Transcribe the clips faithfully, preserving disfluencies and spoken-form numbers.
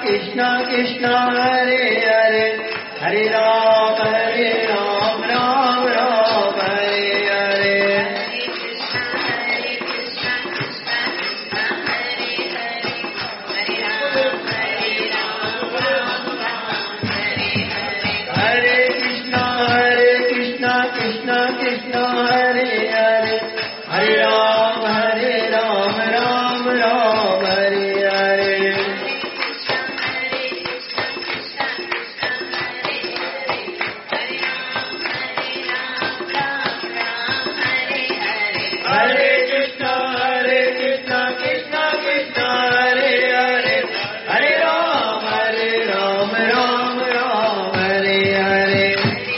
Krishna Krishna Hare Hare Hare Ram Hare Ram Ram Ram Hare Hare Hare Krishna Hare Krishna Krishna Krishna Hare Hare Hare Ram Hare Ram Ram Ram Hare Hare Hare Krishna Hare Krishna Krishna Krishna Hare Hare Hare Ram Hare Ram Ram Ram Hare Hare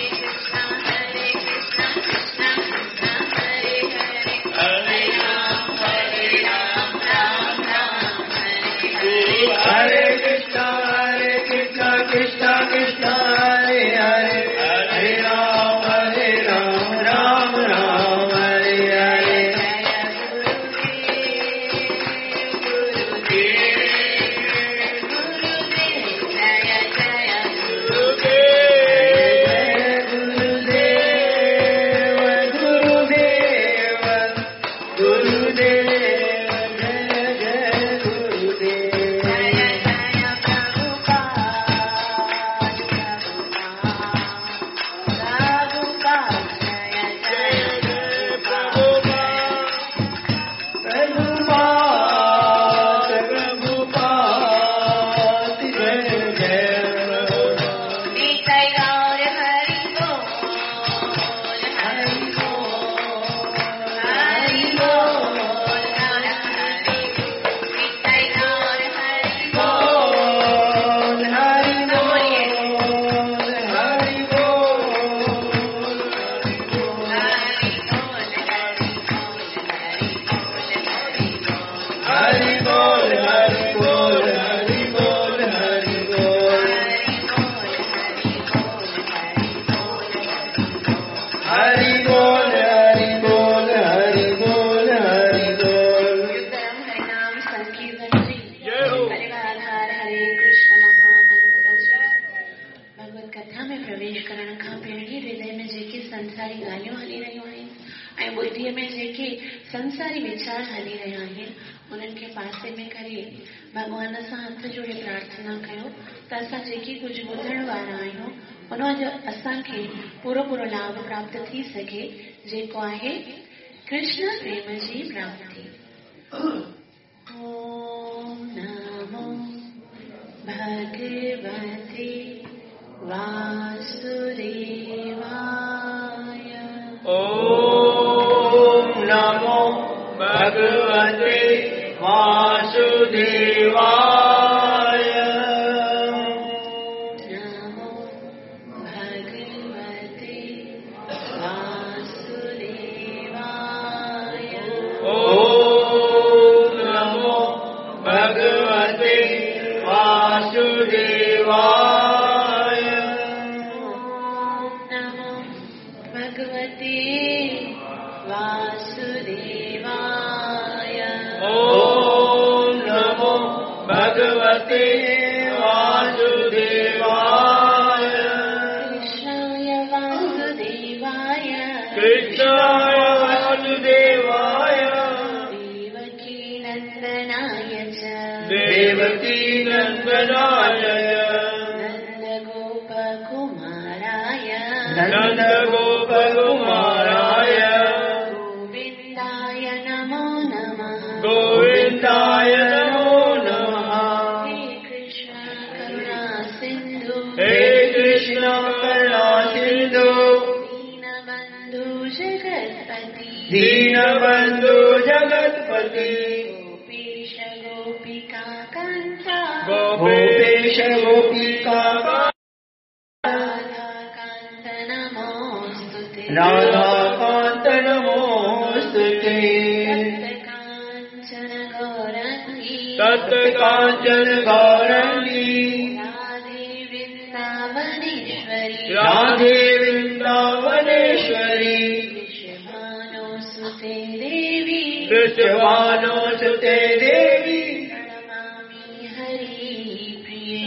Hare Krishna Hare Krishna Krishna Krishna Hare Hare Hare Ram Hare Ram Ram Ram Hare Hare संसारी विचार हली रहा है उन्हनि खे पासे में करे भगवान सां हथ जोड़े प्रार्थना कयो त असां जेकी कुझु ॿुधण वारा आहियूं उन जो असांखे पूरो पूरो लाभ प्राप्त थी सघे जेको आहे कृष्ण प्रेम जी प्राप्ति। ओम नमो भगवते वासुदेवाय। ओम नमो भगवते वासुदेवाय। नमो भगवते वासुदेवाय। ओम नमो भगवते वासुदेवाय। ओम नमो भगवते वासुदेवाय। ओम नमो भगवते वासुदेवाय। कृष्णाय वासुदेवाय। कृष्णाय वासुदेवाय। देवकी नंदनाय च। देवकी नंदनाय। नन्दगोपकुमाराय। नन्दगोपकुमाराय। गोविन्दाय नमो नमः। गोविन्दाय नमो नमः। हे कृष्ण करुणा सिन्धु। हे कृष्ण करुणा सिन्धु। दीनबन्धु जगत्पति। दीनबन्धु जगत्पति। गोपीश गोपिका कान्ता। गोपेश गोपिका राधाकान्त नमोऽस्तुते। राधाकान्त नमोऽस्तुते। तप्तकाञ्चन गौरङ्गी। तप्तकाञ्चन गौरङ्गी। राधे वृन्दावनेश्वरी। राधे वृन्दावनेश्वरी। वृषभानुसुते देवी। वृषभानुसुते देवी। प्रणमामि हरिप्रिये।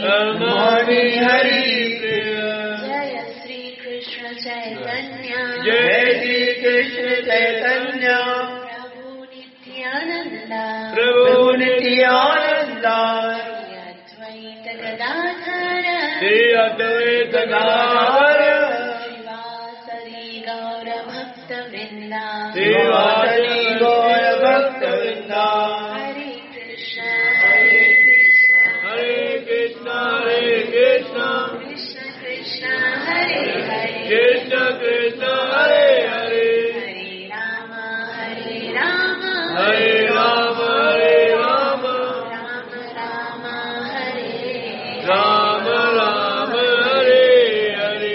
चैतन्य जय श्री कृष्ण चैतन्य प्रभु नित्यानंद प्रभु नित्यानंद अद्वैत गदाधर श्री अद्वैत गदाधर श्रीवासरी गौर भक्त वृंदा श्रीवासरी गौर भक्त वृंदा हरे कृष्ण हरे कृष्ण हरे कृष्ण हरे कृष्ण कृष्ण कृष्ण हरे हरे कृष्ण कृष्ण हरे हरे हरे राम हरे राम हरे राम हरे राम राम राम हरे राम राम हरे हरे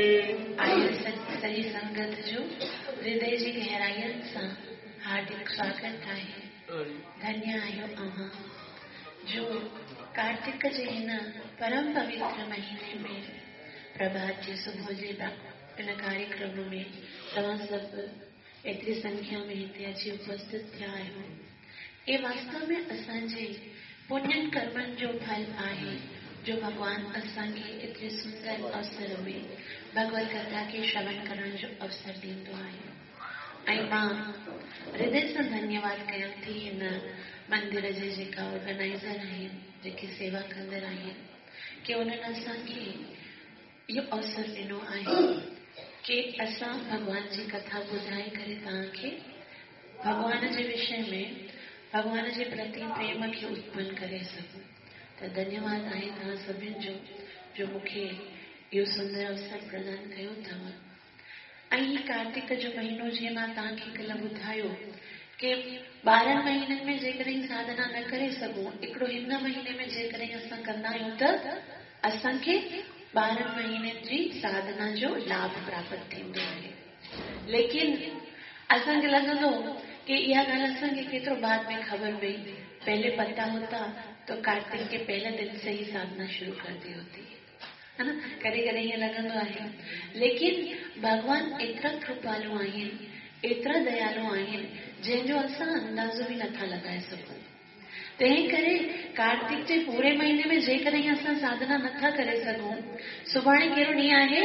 आयो सॼी संगत जो हृदय जी गहराइयुनि सां हार्दिक स्वागत आहे। धन्य आहियो अव्हां जो कार्तिक जे हिन परम पवित्र महीने में प्रभात जी सुबुह जे इन कार्यक्रम में तव्हां सभु एतिरी संख्या में हिते अची उपस्थित थिया आहियो। ये वास्तव में असांजे पुण्यनि कर्मनि जो फल आहे जो भगवान असांखे एतिरे सुंदर अवसर में भगवत कथा के श्रवण करण जो अवसर ॾींदो आहे। ऐं मां हृदय सां धन्यवाद कयां थी हिन मंदिर जे जेका ऑर्गेनाइज़र आहिनि, जेके सेवा कंदड़ आहिनि, कि उन्हनि असांखे इहो अवसर ॾिनो आहे कि असां भगवान जी कथा ॿुधाए करे तव्हांखे भगवान जे विषय में भगवान जे प्रति प्रेम खे उत्पन्न करे सघूं। त धन्यवाद आहे तव्हां सभिनि जो जो मूंखे इहो सुंदर अवसर प्रदान कयो अथव। ऐं ही कार्तिक जो महीनो जीअं मां तव्हांखे कल्ह ॿुधायो कि ॿारहं महीननि में जेकॾहिं साधना न करे सघूं, हिकिड़ो हिन महीने में जेकॾहिं असां कंदा आहियूं त असांखे ॿारहं महीननि जी साधना जो लाभ प्राप्त थींदो आहे। लेकिन असांखे लॻंदो कि इहा ॻाल्हि असांखे केतिरो बाद में ख़बर पई, पहले पता होता तो कार्तिक के पहले दिन से ही साधना शुरू कर दी होती है ना। कॾहिं कॾहिं ईअं लॻंदो आहे, लेकिन भगवान एतिरा कृपालु आहिनि, एतिरा दयालु आहिनि, जंहिंजो असां अंदाज़ो बि नथा लॻाए सघूं। तंहिं करे कार्तिक जे पूरे महीने में जेकॾहिं असां साधना नथा करे सघूं, सुभाणे कहिड़ो ॾींहुं आहे?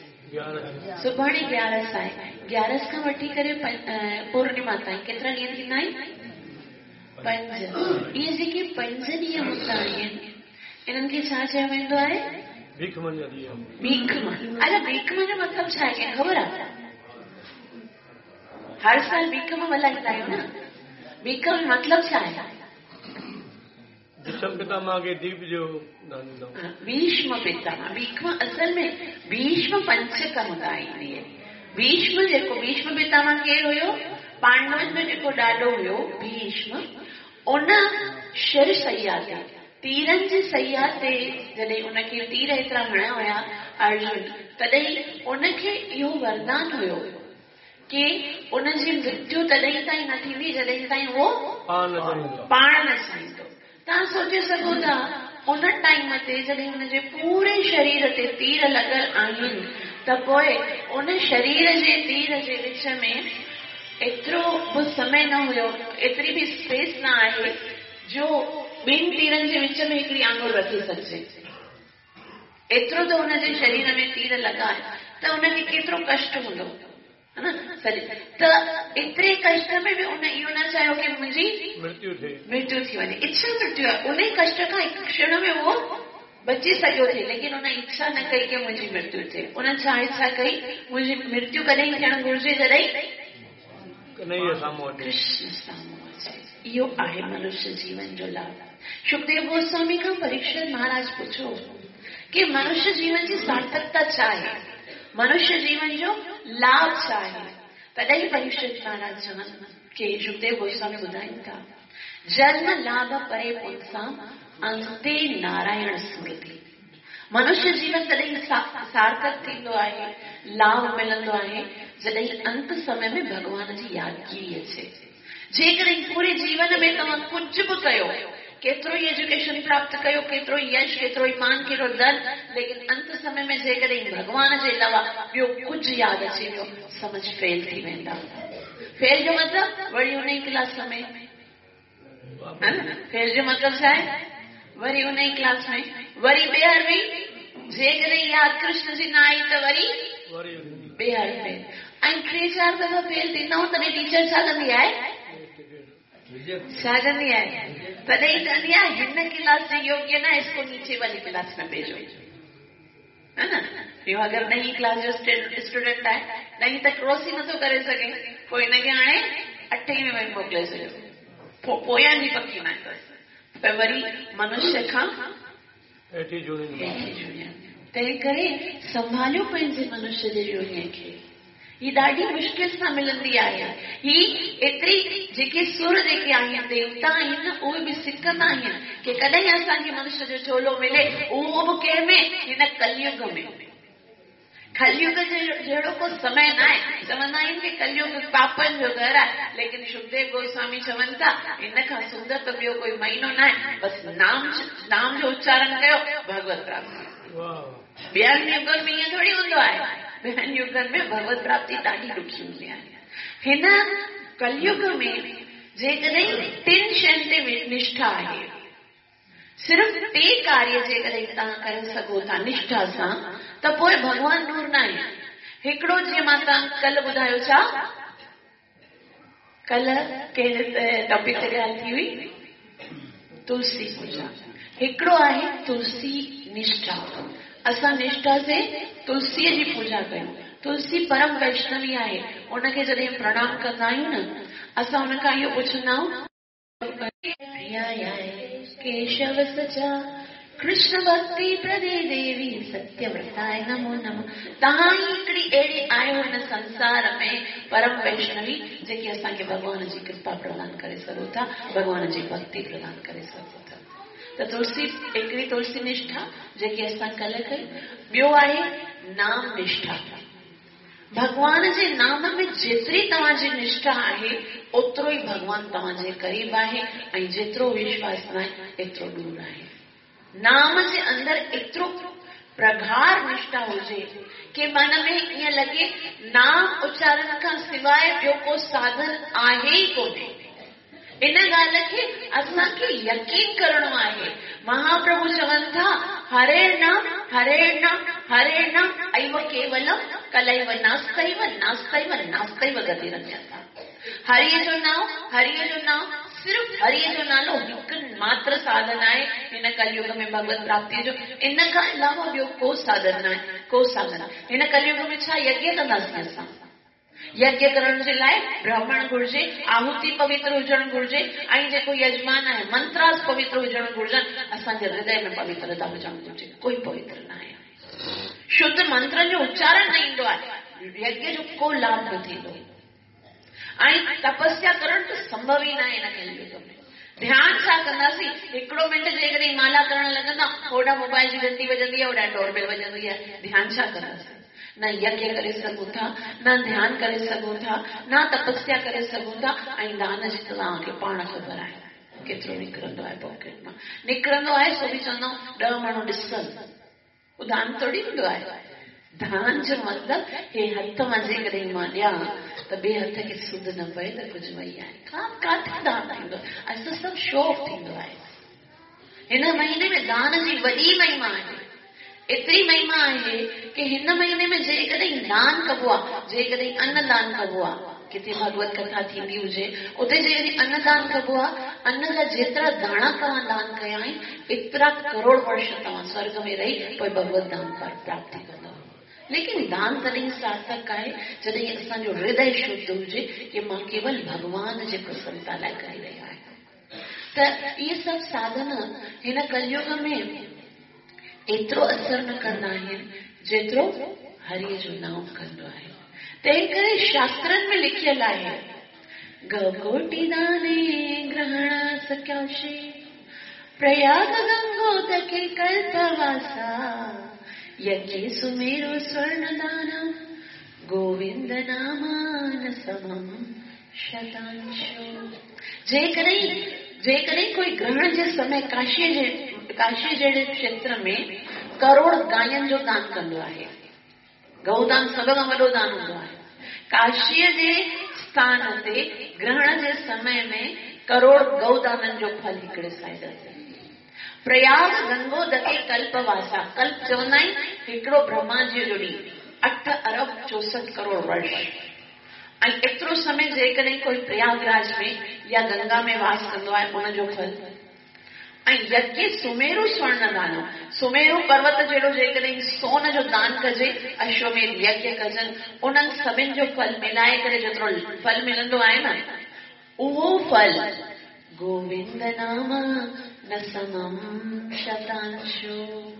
सुभाणे ग्यारस आहे। ग्यारस खां वठी करे पूर्णिमा ताईं केतिरा ॾींहं थींदा आहिनि? पंज। इहे जेके पंज ॾींहं हूंदा आहिनि, इन्हनि खे छा चयो वेंदो आहे? भीख मन जो ॾींहुं। भीख मन। अरे भीख मन जो मतिलबु छा आहे, कंहिंखे ख़बर आहे? हर साल भीख में मल्हाईंदा आहियूं न। भीख में मतिलबु छा आहे? भीष्म पितामह के दीप जो भीष्म पितामह। भीष्म असल में भीष्म पंचक हूंदा आहिनि। भीष्म जेको भीष्म पितामह केरु हुयो? पांडवनि में जेको ॾाढो हुयो भीष्म, उन शर सैया ते तीरनि जी सैया ते जॾहिं उनखे तीर एतिरा हणिया हुया अर्जुन, तॾहिं उनखे इहो वरदान हुयो कि उनजी मृत्यु तॾहिं ताईं न थींदी जॾहिं ताईं उहो पाण न साईंदो। तव्हां सोचे सघो था उन टाइम ते जॾहिं हुनजे पूरे शरीर ते तीर लॻल आहिनि, त पोइ उन शरीर जे तीर जे विच में एतिरो बि समय न हुयो, एतिरी बि स्पेस न आहे जो ॿिनि तीरनि जे विच में हिकिड़ी आंगुर रखी सघिजे। एतिरो त हुनजे शरीर में तीर लॻा त उनखे केतिरो कष्ट हूंदो है न। सॼे त एतिरे कष्ट में बि उन इहो न चाहियो कि मुंहिंजी मृत्यु थिए, मृत्यु थी वञे। इच्छा मृत्यु आहे, उन कष्ट खां हिकु क्षण में उहो बची सघियो थे, लेकिन उन इच्छा न कई कि मुंहिंजी मृत्यु थिए। उन छा इच्छा कई? मुंहिंजी मृत्यु कॾहिं थियणु घुरिजे जॾहिं कृष्ण साम्हूं अचे। इहो आहे मनुष्य जीवन जो लाभ। सुखदेव गोस्वामी खां परीक्षित महाराज पुछो कि मनुष्य जीवन जी सार्थकता छा आहे, मनुष्य जीवन जो लाभ छा आहे? तॾहिं परीक्षित महाराज चवनि कि सुखदेव गोस्वामी ॿुधाइनि था, जन्म लाभ परे पुंसां अंते नारायण स्मृति। मनुष्य जीवन तॾहिं सार्थक थींदो आहे, लाभ मिलंदो आहे जॾहिं अंत समय में भगवान जी यादगिरी अचे। जेकॾहिं पूरे जीवन में तव्हां कुझु बि कयो, केतिरो ई एजुकेशन प्राप्त कयो, केतिरो ई यश, केतिरो ई मान, केतिरो धन, लेकिन अंत समय में जेकॾहिं भगवान जे अलावा ॿियो कुझु यादि अची वियो, समझ फेल थी वेंदा। फेल जो मतिलबु वरी उन ई क्लास में, फेल जो मतिलबु छा आहे? वरी उन ई क्लास में, वरी ॿीहर बि जेकॾहिं यादि कृष्ण जी न आई त वरी ॿिहर फेल ऐं टे चारि दफ़ा फेल थींदा आहियूं तॾहिं टीचर छा कंदी आहे छा कंदी आहे तॾहिं चवंदी आहे हिन क्लास जे योग्य न इसको नीचे वाली क्लास में भेजो है न। इहो अगरि ॾहीं क्लास जो स्टूडेंट आहे ॾहीं त क्रॉस ई नथो करे सघे पोइ हिनखे हाणे अठे में वरी मोकिले छॾियो पोयां जी पकी न अथसि त वरी मनुष्य खां तंहिं करे संभालियो पंहिंजे मनुष्य जे योनीअ खे। ही ॾाढी मुश्किल सां मिलंदी आहे। ही एतिरी जेके सुर जेके आहिनि देवता आहिनि उहे बि सिकंदा आहिनि कि कॾहिं असांखे मनुष्य जो चोलो मिले उहो बि कंहिंमें हिन कलयुग में। कलयुग जहिड़ो को समय न आहे। चवंदा आहिनि कि कलयुग पापनि जो घर आहे लेकिन शुकदेव गोस्वामी चवनि था इन खां सुंदर त ॿियो कोई महीनो न आहे। बसि नाम नाम जो उच्चारण कयो भगवत प्राप्ति। ॿियनि युगनि में ईअं थोरी हूंदो आहे। ॿियनि युगनि में भगवत प्राप्ति ॾाढी ॾुखी हूंदी आहे। हिन कलयुग में जेकॾहिं टिनि शयुनि ते निष्ठा आहे सिर्फ़ टे कार्य जेकॾहिं तव्हां करे सघो था निष्ठा सां त पोइ भगवान दूर न आहे। हिकिड़ो जीअं मां तव्हां कल्ह ॿुधायो छा कल्ह कहिड़े टॉपिक ते ॻाल्हि थी हुई तुलसी पूजा। हिकिड़ो आहे तुलसी निष्ठा। असां निष्ठा से तुलसीअ जी पूजा कयूं। तुलसी परम वैष्णवी आहे। उनखे जॾहिं प्रणाम कंदा आहियूं न असां हुन खां इहो पुछंदा आहियूं केशव सचा कृष्ण भक्ति प्रदे देवी सत्यव्रताय नमो नमो। तव्हां ई हिकिड़ी अहिड़ी आहियो हिन संसार में परम वैष्णवी जेके असांखे भॻवान जी कृपा प्रदान करे सघो था भॻवान जी भक्ति प्रदान करे सघो था। त तुलसी हिकिड़ी तुलसी निष्ठा जेकी असां कल्ह कई। ॿियो आहे नाम निष्ठा। भगवान जे नाम में जेतिरी तव्हांजी निष्ठा आहे ओतिरो ई भगवान तव्हांजे करीब आहे ऐं जेतिरो विश्वास न आहे एतिरो दूर आहे। नाम जे अंदरि एतिरो प्रगाढ़ निष्ठा हुजे कि मन में ईअं लॻे नाम उच्चारण खां सवाइ ॿियो को साधन आहे ई कोन्हे। इन ॻाल्हि खे असांखे यकीन करणो आहे। महाप्रभु चवनि था हरे नाम हरे नाम हरे नाम ऐव केवलम कलैव नास्तैव नास्तैव नास्तैव गतिरन्यथा। हरिय जो नाम हरिय जो नाम सिर्फ हरिय जो नालो हिकु मात्र साधन आहे हिन कलयुग में भगवत प्राप्ति जो। इन खां अलावा ॿियो को साधन न आहे को साधन। हिन कलयुग में छा यज्ञ कंदासीं असां। यज्ञ करण जे लाइ ब्राह्मण घुर्जे आहुति पवित्र हुजणु घुर्जे ऐं जेको यजमान आहे मंत्रास पवित्र हुजणु घुर्जनि। असांजे हृदय में पवित्रता हुजणु घुर्जे। कोई पवित्र न आहे। शुद्ध मंत्र जो उच्चारण न ईंदो आहे यज्ञ जो को लाभ न थींदो ऐं तपस्या करण त संभव ई न आहे हिन कलयुग में। ध्यान छा कंदासीं हिकिड़ो मिंट जेकॾहिं माला करण लॻंदा होॾां मोबाइल जी घंटी वॼंदी आहे होॾां डोरबेल वॼंदी आहे। ध्यान छा कंदासीं। न यज्ञ करे सघूं था न ध्यान करे सघूं था न तपस्या करे सघूं था ऐं दान जी तव्हांखे पाण ख़बर आहे केतिरो निकिरंदो आहे पॉकेट मां निकिरंदो आहे। सो बि चवंदा ॾह माण्हू ॾिसनि उहो दान थोरी हूंदो आहे। दान जो मतिलबु हे हथ मां जेकॾहिं मां ॾियां त ॿिए हथ खे सुध न पए त कुझु वई आहे। का काथे दान थींदो आहे। अॼु त सभु शौक़ थींदो आहे। हिन महीने में दान जी वॾी महिमा आहे। एतिरी महिमा आहे कि हिन महीने में जेकॾहिं दान कबो आहे जेकॾहिं अन्नदान कबो आहे किथे भगवत कथा थींदी हुजे उते जेकॾहिं अन्नदान कबो आहे अन्न जा जेतिरा दाणा तव्हां दान कया आहिनि एतिरा करोड़ वर्ष तव्हां स्वर्ग में रही पोइ भगवत दान प्राप्ति कंदव। लेकिन दान तॾहिं सार्थक आहे जॾहिं असांजो हृदय शुद्ध हुजे कि मां केवल भगवान जे प्रसन्नता लाइ करे रहियो आहियां। त इहे सभु साधन हिन कलयुग में एतिरो असर न कंदा आहिनि जेतिरो हरिय जो नाम कंदो आहे। तंहिं करे शास्त्रनि में लिखियल आहे गकोटि दाने ग्रहण सक्याशे प्रयाग गंगोदके कल्पवासा यज्ञे सुमेरु स्वर्ण दानम गोविंद नामान समम शतांशो। जेकॾहिं जेकॾहिं कोई ग्रहण जे समय काशी जे काशी जहिड़े क्षेत्र में करोड़ गायनि जो दान कंदो आहे। गौदान सभ खां वॾो दान हूंदो आहे। काशीअ जे स्थान ते ग्रहण जे समय में करोड़ गौदाननि जो फल हिकिड़े साइड ते। प्रयाग गंगोदके कल्पवासा। कल्प चवंदा आहिनि हिकिड़ो ब्रह्मा जी जो ॾींहुं अठ अरब चौसठ करोड़ वर्ष। ऐं एतिरो समय जेकॾहिं कोई प्रयागराज में या गंगा में वास कंदो आहे उनजो फल। ऐं यज्ञ सुमेरु स्वर्ण दानो, सुमेरु पर्वत जहिड़ो जेकॾहिं सोन जो दान कजे, अश्वमेध यज्ञ कजनि, उन्हनि सभिनि जो फल मिलाए करे जेतिरो फल मिलंदो आहे न, उहो फल गोविंद नाम न समम शतांशु,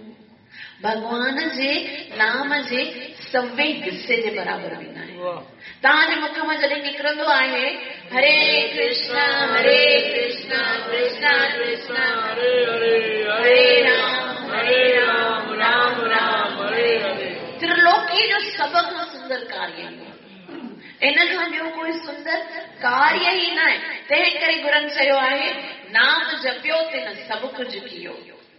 भगवान जे नाम जे सवे हिस्से जे बराबर बि न आहे। तव्हांजे मुख मां जॾहिं निकिरंदो आहे हरे कृष्ण हरे कृष्ण कृष्ण कृष्ण हरे हरे हरे राम हरे राम राम राम हरे हरे, त्रिलोकी जो सभ खां सुंदर कार्य इन खां ॿियो कोई सुंदर कार्य ई न आहे। तंहिं करे गुरनि चयो आहे नाम जपियो तिन सभु कुझु कयो।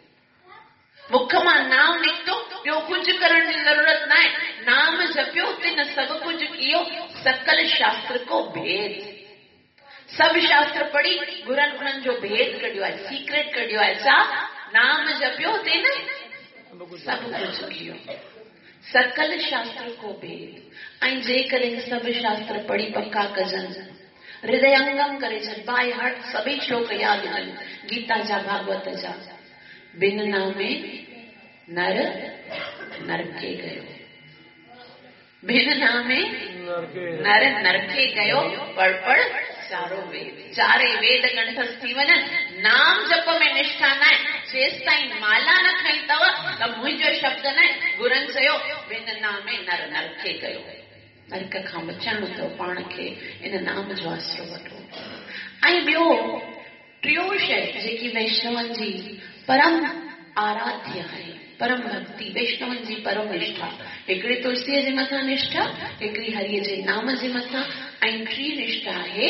मुख मां नाम निकितो, ॿियो कुझु करण जी ज़रूरत न आहे। नाम जपियो तिन सभु कुझु कयो, सकल शास्त्र को भेद। सभु शास्त्र पढ़ी गुरनि उन्हनि जो भेद कढियो आहे, सीक्रेट कढियो आहे। छा? नाम जपियो तिन सभु कुझु कयो, सकल शास्त्र को भेद। ऐं जेकॾहिं सभु शास्त्र पढ़ी पक्का कजनि, हृदयंगम करे छॾ, बाय हार्ट सभई श्लोक यादि कनि, गीता जा भागवत जा, बिन नामे नर नरके गयो, बिन नामे नर नरके गयो, पढ़ पढ़ चारो वेद, चारे वेद कंठस्थ थी वञनि। नाम जप में निष्ठा न आहे, जेसि ताईं माला न खई अथव त मुंहिंजो शब्द न आहे। गुरनि चयो बिन नामे नर नरके गयो, नरक खां बचाइणो अथव पाण खे, इन नाम जो आसरो वठो। ऐं ॿियो टियों शइ जेकी वैष्णवनि जी परम आराध्य आहे, परम भक्ति, वैष्णवनि जी परम निष्ठा, हिकिड़ी तुलसीअ जे मथां निष्ठा, हिकिड़ी हरिय जे नाम जे मथां, ऐं टी निष्ठा आहे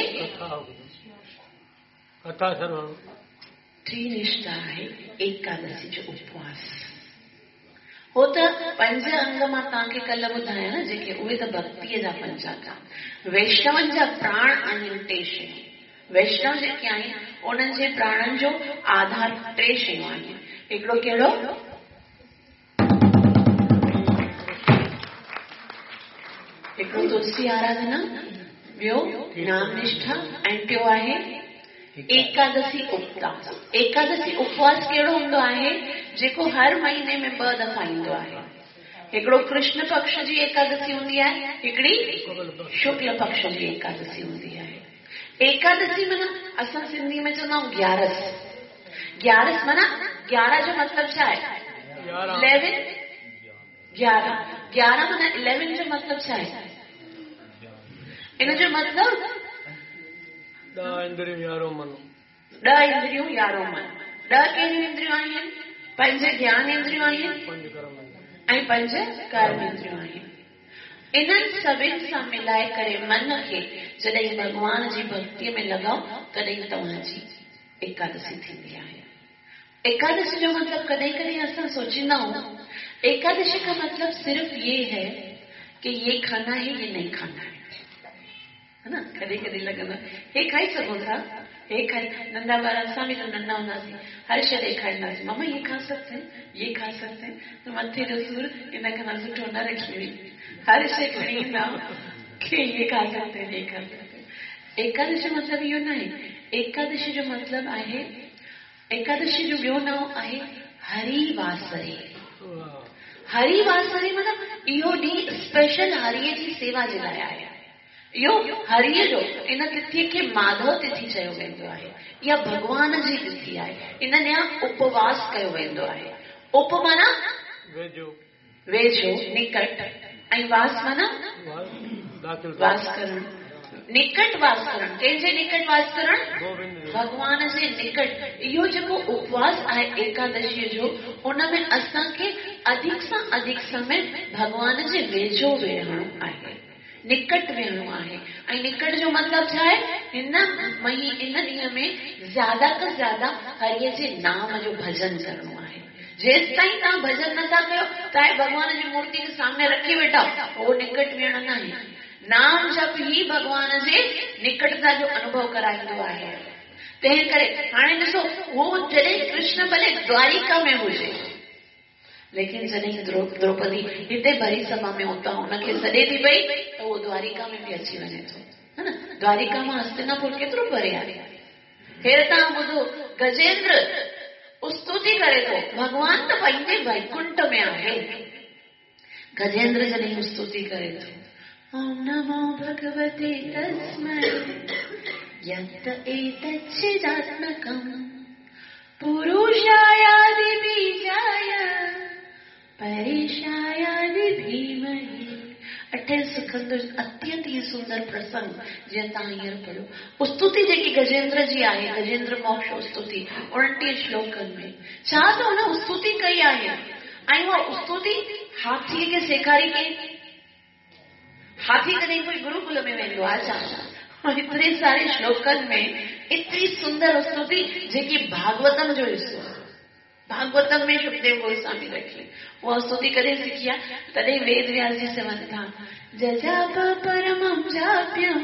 टी निष्ठा आहे एकादशी जो उपवास। हो त पंज अंग मां तव्हांखे कल्ह ॿुधाया न, जेके उहे त भक्तीअ जा पंज अंग। वैष्णवनि जा प्राण आहिनि टे शयूं। वैष्णव जेके आहिनि उन्हनि जे प्राणनि जो आधार टे शयूं आहिनि। हिकिड़ो कहिड़ो? हिकिड़ो तुलसी आराधना, ॿियो नाम निष्ठा, ऐं टियों आहे एकादशी उपवास। एकादशी उपवास कहिड़ो हूंदो आहे? जेको हर महीने में ॿ दफ़ा ईंदो आहे। हिकिड़ो कृष्ण पक्ष जी एकादशी हूंदी आहे, हिकिड़ी शुक्ल पक्ष जी एकादशी हूंदी आहे। एकादशी माना असां सिंधी में चवंदा आहियूं ग्यारस। ग्यारस माना ग्यारह जो मतलब छा आहे? इलेवन। ग्यारह ग्यारह माना इलेवन जो मतलब छा आहे? इन जो मतलब ॾह इंद्रियूं यारो मन। ॾह इंद्रियूं यारो मन। ॾह कहिड़ियूं इंद्रियूं आहिनि? पंज ज्ञान इंद्रियूं आहिनि ऐं पंज कर्म इंद्रियूं आहिनि। इन्हनि सभिनि सां मिलाए करे मन खे जॾहिं भगवान जी भक्तीअ में लॻाओ तॾहिं तव्हांजी एकादशी थींदी आहे। एकादशी जो मतलब कॾहिं कॾहिं असां सोचींदा आहियूं एकादशी का मतलब सिर्फ ये है कि ये खाना है ये नहीं खाना है, है ना? कॾहिं कॾहिं लॻंदो हे खाई सघो था, हे खाई। नंढा ॿार असां बि त नंढा हूंदासीं, हर शइ ॾेखारींदासीं, मम्मा ये खा सकते हैं, ये खा सकते हैं, तो मथे जो सूर इन खां सुठो न रखी हुई, हर शइ खणी ईंदा कि ये खा सकते हैं, ये खा सकते हैं। एकादशी मतलब इहो न आहे। एकादशी जो मतलब आहे, एकादशी जो ॿियो नाम आहे हरि वासरे। हरि वासरे माना इहो ॾींहुं स्पेशल हरीअ जी सेवा जे लाइ आहे। इहो हरीअ जो, इन तिथि खे माधव तिथि चयो वेंदो आहे, इहा भगवान जी तिथि आहे। इन ॾींहुं उपवास कयो वेंदो आहे। उप माना वेझो, वेझो निकट, ऐं वास माना वास करण, निकट वास करण। कंहिंजे निकट वास करण? भगवान जे निकट। इहो जेको उपवास आहे एकादशीअ जो, उनमें असांखे अधिक सां अधिक समय भगवान जे वेझो वेहणो आहे, निकट वेहणो आहे। ऐं निकट जो मतलब छा आहे? हिन मही इन ॾींहं में ज्यादा खां ज्यादा हरिअ जे नाम जो भजन करणो आहे। जेसि ताईं तव्हां भजन नथा कयो, तव्हां भगवान जी मूर्ति खे सामने रखी वेठा, उहो निकट वेहण न आहे। नाम जप ही भगवान जे निकटता जो अनुभव कराईंदो आहे। तंहिं करे हाणे ॾिसो, उहो जॾहिं कृष्ण भले द्वारिका में हुजे, लेकिन जॾहिं द्रौपदी हिते भरी सभा में उतां हुनखे सॾे थी पई त उहो द्वारिका में बि अची वञे थो, है न। द्वारिका मां हस्तिनापुर केतिरो परे आहे। हेर तव्हां ॿुधो, गजेंद्र स्तुति करे थो, भगवान त पंहिंजे वैकुंठ में आहे। गजेंद्र जॾहिं स्तुति करे थो, ओम नमो भगवते तस्मै यत् एतच्चिदात्मकं पुरुषायादि बीजाय परेशायादि धीमहि। अठे सिखंद अत्यंत ही सुंदर प्रसंग जीअं तव्हां हींअर पढ़ियो। स्तुति जेकी गजेंद्र जी आहे, गजेंद्र मोक्ष स्तुति उणटीह श्लोकनि में छा त हुन स्तुति कई आहे ऐं उहा स्तुति हाथीअ खे सेखारी कई। हाथी कॾहिं कोई गुरुकुल में वेंदो आहे छा? एतिरे सारे श्लोकनि में एतिरी सुंदर स्तुति जेकी भागवतम जो हिस्सो आहे। भागवतम में सुखदेव गोस्वामी रखी वो स्तुति कॾहिं सिखी आहे? तॾहिं वेद व्यास जी चवनि था, जजाप परमं जाप्यम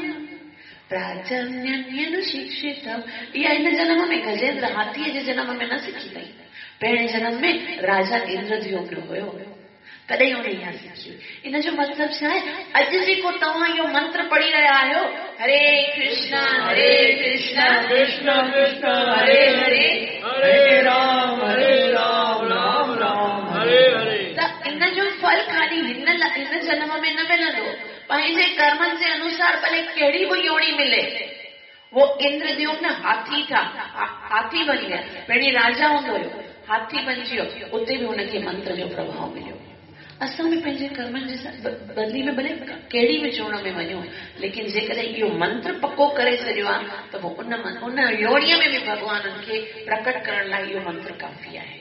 प्राचम्यनुशिक्षितम। इहा हिन जन्म में गजेंद्र हाथीअ जे जन्म में न सिखी अथई, पहिरें जन्म में राजा इंद्रद्युम्न जो हुयो, तॾहिं हुन इहा सिखी। इन जो मतिलबु छा आहे? अॼु जेको तव्हां इहो मंत्र पढ़ी रहिया आहियो, हरे कृष्णा हरे कृष्णा कृष्ण कृष्ण हरे हरे हरे राम हरे राम राम राम हरे हरे, त इन जो फल खाली हिन हिन जन्म में न मिलंदो। पंहिंजे कर्मनि जे अनुसार भले कहिड़ी बि योड़ी मिले। वो इंद्रद्युम्न हाथी था, हाथी बन गया। पहिरीं राजा हूंदो हुयो, हाथी बणिजी वियो, उते बि हुनखे मंत्र जो प्रभाव मिलियो। असां बि पंहिंजे कर्मनि जे बदली में भले कहिड़ी बि चूंड में वञूं, लेकिन जेकॾहिं इहो मंत्र पको करे छॾियो आहे त पोइ उन उन योड़ीअ में बि भॻवान खे प्रकट करण लाइ इहो मंत्र काफ़ी आहे।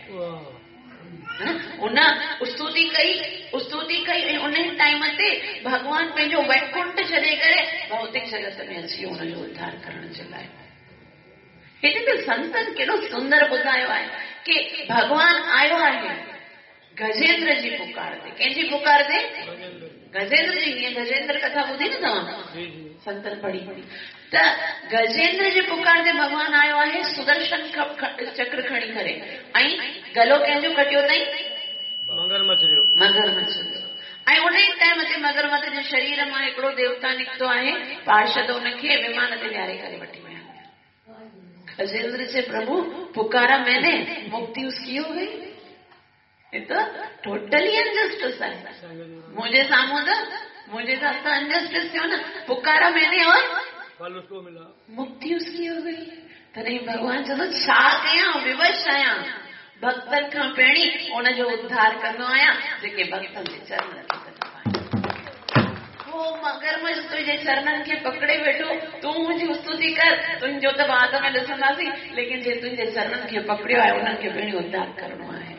उन स्तुति कई स्तुति कई ऐं उन टाइम ते भॻवान पंहिंजो वैकुंठ छॾे करे भौतिक जगत में अची वियो हुनजो उद्धार करण जे लाइ। हिते त संतनि केॾो सुंदर ॿुधायो आहे कि भॻवान आयो आहे गजेंद्र जी पुकार ते। कंहिंजी पुकार ते? गजेंद्र जी। हीअं गजेंद्र कथा ॿुधी न तव्हां संतन पढ़ी त गजेंद्र जी पुकार ते भॻवान आयो आहे सुदर्शन चक्र खणी करे ऐं गलो कंहिंजो कटियो अथई? मगरमच्छ जो। मगरमच्छ जो। ऐं उन टाइम ते मगरमच्छ जे शरीर मां हिकिड़ो देवता निकितो आहे, पार्षद उनखे विमान ते विहारे करे वठी विया। गजेंद्र से प्रभु पुकारा मैंने, मुक्ति उसकी हो गई। ये तो टोटली अनजस्टिस है। मुझे सामू तो मुझे साथ तो अनजस्टिस थियो न। पुकारा मैंने और फल उसको मिला, मुक्ति उसकी हो गई। तॾहिं भगवान चवंदो छा कयां, विवश आहियां। भक्तनि खां पहिरीं उनजो उद्धार कंदो आहियां जेके भक्तनि जे चरणनि खे दबाइनि। वो मगरमच्छ तुंहिंजे चरणनि खे पकड़े वेठो, तूं मुंहिंजी स्तुति कर, तुंहिंजो त बाद में ॾिसंदासीं, लेकिन जे तुंहिंजे चरणनि खे पकड़ियो आहे उन्हनि खे पहिरीं उद्धार करणो आहे।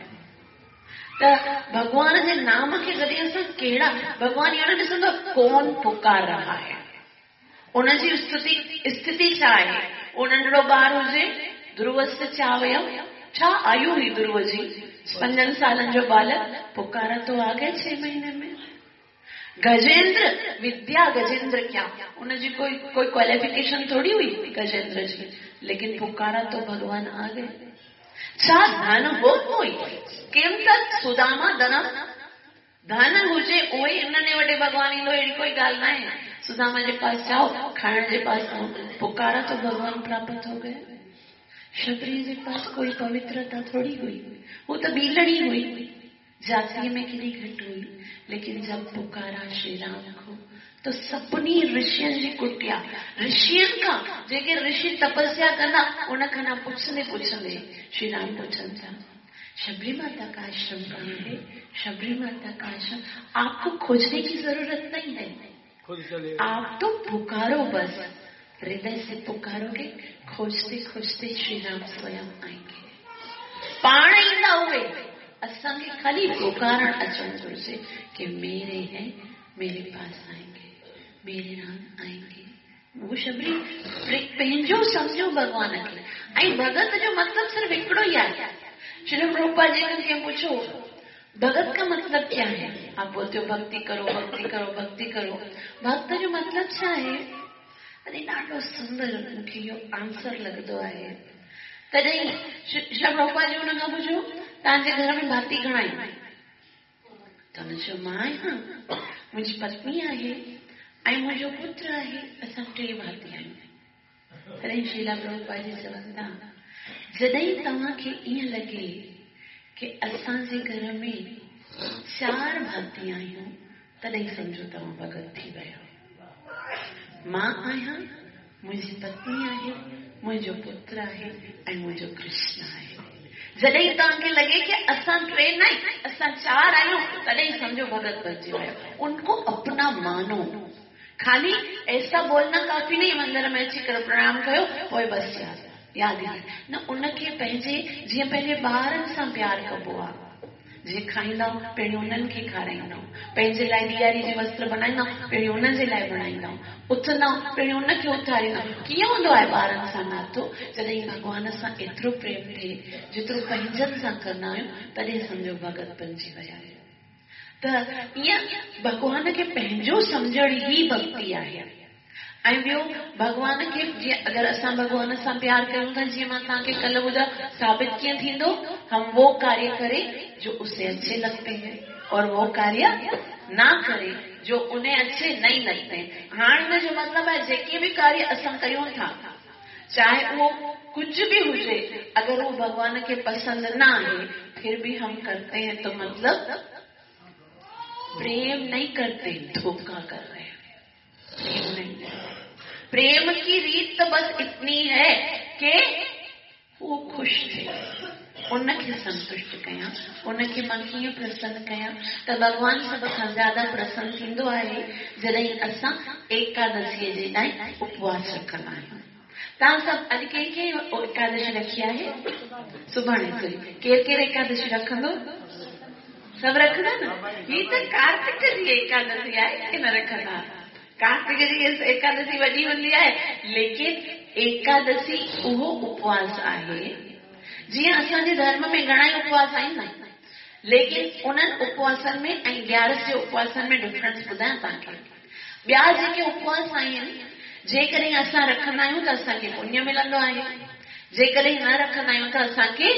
त भगवान जे नाम खे जॾहिं असां कहिड़ा, भगवान इहो न ॾिसंदो कौन पुकार रहा है, उनजी स्तुति स्थिति छा आहे। वो नंढड़ो ॿार हुजे, ध्रुवस्य चावयम, छा आयु हुई ध्रुव जी? पंजनि सालनि जो बालक पुकारा तो आ गए छह महीने में। गजेंद्र विद्या गजेंद्र क्या, उनजी कोई कोई क्वालिफिकेशन थोड़ी हुई गजेंद्र जी, लेकिन पुकारा तो भगवान आ गए। छा धन हो कोई केम तक सुदामा धन धन हुजे उहे इन्हनि वटि भगवान ईंदो, अहिड़ी कोई ॻाल्हि न आहे। सुदामा जे पास जाओ, खाइण जे पास पुकारा तो भगवान प्राप्त हो गए। शबरी जे पास कोई पवित्रता थोड़ी हुई, वो तो बीलड़ी हुई, जातीअ में केॾी घटि हुई, लेकिन जब पुकारा श्री राम को तो सभिनी ऋषियुनि जी कुटिया, ऋषियुनि खां जेके ऋषि तपस्या कंदा उन खां न पुछंदे पुछंदे श्री राम पुछनि था शबरी माता का आश्रम कहाँ है? शबरी माता का आश्रम, आपको खोजने की जरूरत नहीं है, आप तो पुकारो बस, हृदय से पुकारोगे, खोजते खोजते श्री राम स्वयं आएंगे। पाण ईंदा हुए, असांखे खाली पुकारण अचणु घुरिजे कि मेरे हैं, मेरे पास आएंगे, मेरे राम आएंगे। वो शबरी पंहिंजो समझो भगवान खे। ऐं भगत जो मतलब सिर्फ हिकिड़ो ही आहे। श्री प्रभुपाद जी ने पूछो भगत का मतलब क्या है? आप बोलते हो भक्ति करो भक्ति करो भक्ति करो, भक्त जो मतलब छा है? अरे ॾाढो सुंदर मूंखे इहो आंसर लॻंदो आहे। तॾहिं श्री प्रभुपाद जी हुन खां पुछो तव्हांजे घर में भाती घणा आहिनि? त हुन चयो मां आहियां, मुंहिंजी पत्नी आहे ऐं मुंहिंजो पुत्र आहे, असां टे भाती आहियूं। तॾहिं शीला प्रभुपाद जी चवनि था, जॾहिं तव्हांखे ईअं लॻे कि असांजे घर में चार भाती आहियूं, तॾहिं सम्झो तव्हां भगत थी विया। मां आहियां, मुंहिंजी पत्नी आहे, मुंहिंजो पुत्र आहे ऐं मुंहिंजो कृष्ण आहे। जॾहिं तव्हांखे लॻे कि असां टे न असां चार आहियूं, तॾहिं सम्झो भगत बची वियो। उनको अपना मानो। खाली ऐसा बोलना काफ़ी नहीं, मंदिर में अची करे प्रणाम कयो पोइ बस याद यादि आहे न। उनखे पंहिंजे जीअं पंहिंजे ॿारनि सां प्यार कबो आहे। जीअं खाईंदव पहिरीं उन्हनि खे खाराईंदव, पंहिंजे लाइ ॾियारी जी वस्त्र बनाईंदव पहिरीं उन्हनि जे लाइ बनाईंदव, उथंदव पहिरीं उनखे उथारींदव। कीअं हूंदो आहे ॿारनि सां नातो? जॾहिं भॻवान सां एतिरो प्रेम थिए जेतिरो पंहिंजनि सां कंदा आहियूं, तॾहिं सम्झो भगत बणिजी विया आहियूं। त ईअं भॻवान खे पंहिंजो सम्झण ई भक्ति आहे। ऐं ॿियो भॻवान खे जीअं अगरि असां भॻवान सां प्यार कयूं था, जीअं मां तव्हांखे कल्ह ॿुधायो, साबित कीअं थींदो? हम वो कार्य करें जो उसे अच्छे लगते हैं और वो कार्य ना करे जो उन्हें अच्छे नहीं लगते हैं। हाणे हिन जो मतिलबु आहे जेके बि कार्य असां कयूं था, चाहे उहो कुछ भी हुजे, अगर वो भगवान के पसंद ना है फिर भी हम करते हैं, तो मतलब प्रेम नहीं करते, धोखा कर रहे हैं। प्रेम नहीं, प्रेम की रीत तो बस इतनी है कि वो खुश थे, उनखे संतुष्ट कयां, उनखे मां कीअं प्रसन्न कयां। त भगवान सभ खां ज्यादा प्रसन्न थींदो आहे जॾहिं असां एकादशीअ जे ॾांहुं उपवास रखंदा आहियूं। तव्हां सभु अॼु कंहिं कंहिं एकादशी रखी आहे? सुभाणे सॉरी केरु केरु एकादशी रखंदो? सब रखंदा न? ही त कार्तिक जी एकादशी आहे कि न रखंदा? कार्तिक जी एकादशी वॾी हूंदी आहे, लेकिन एकादशी उहो उपवास आहे। जीअं असांजे धर्म में घणा ई उपवास आहिनि, लेकिन उन्हनि उपवासनि में ऐं ग्यारस जे उपवासनि में डिफरेंस ॿुधायां तव्हांखे। ॿिया जेके उपवास आहिनि, जेकॾहिं असां रखंदा आहियूं त असांखे पुण्य मिलंदो आहे, जेकॾहिं न रखंदा आहियूं त असांखे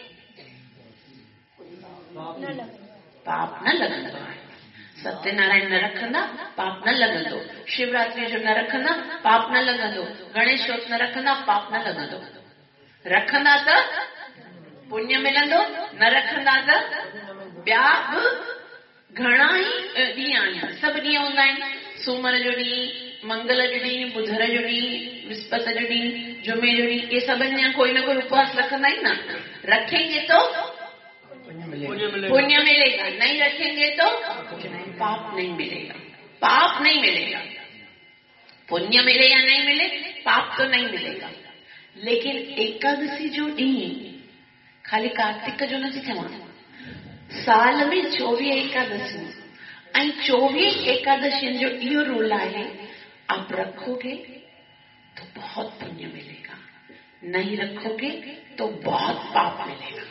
पाप न लॻंदो आहे। सत्यनारायण न रखंदा पाप न लॻंदो, शिवरात्रि जो न रखंदा पाप न लॻंदो, गणेश चौथ न रखंदा पाप न लॻंदो। रखंदा त पुण्य मिलंदो, न रखंदा त ॿिया बि घणा ई ॾींहं आहिनि। सभु ॾींहं हूंदा आहिनि, सूमर जो ॾींहुं, मंगल जो ॾींहुं, बुधर जो ॾींहुं, विस्पति जो ॾींहुं, जुमे जो ॾींहुं, ये सभिनि ॾींहं कोई न कोई उपवास रखंदा आहिनि न। रखेंगे तो पुण्य मिलेगा, नहीं रखेंगे तो पाप नहीं मिलेगा। पाप नहीं मिलेगा, पुण्य मिले या नहीं मिले, पाप तो नहीं मिलेगा। लेकिन एकादशी जो ॾींहुं खाली कार्तिक जो नथी चवां, साल में चोवीह एकादशी ऐं चोवीह एकादशियुनि जो इहो रूल आहे, आप रखोगे तो बहुत पुण्य मिलेगा, नहीं रखोगे तो बहुत पाप मिलेगा।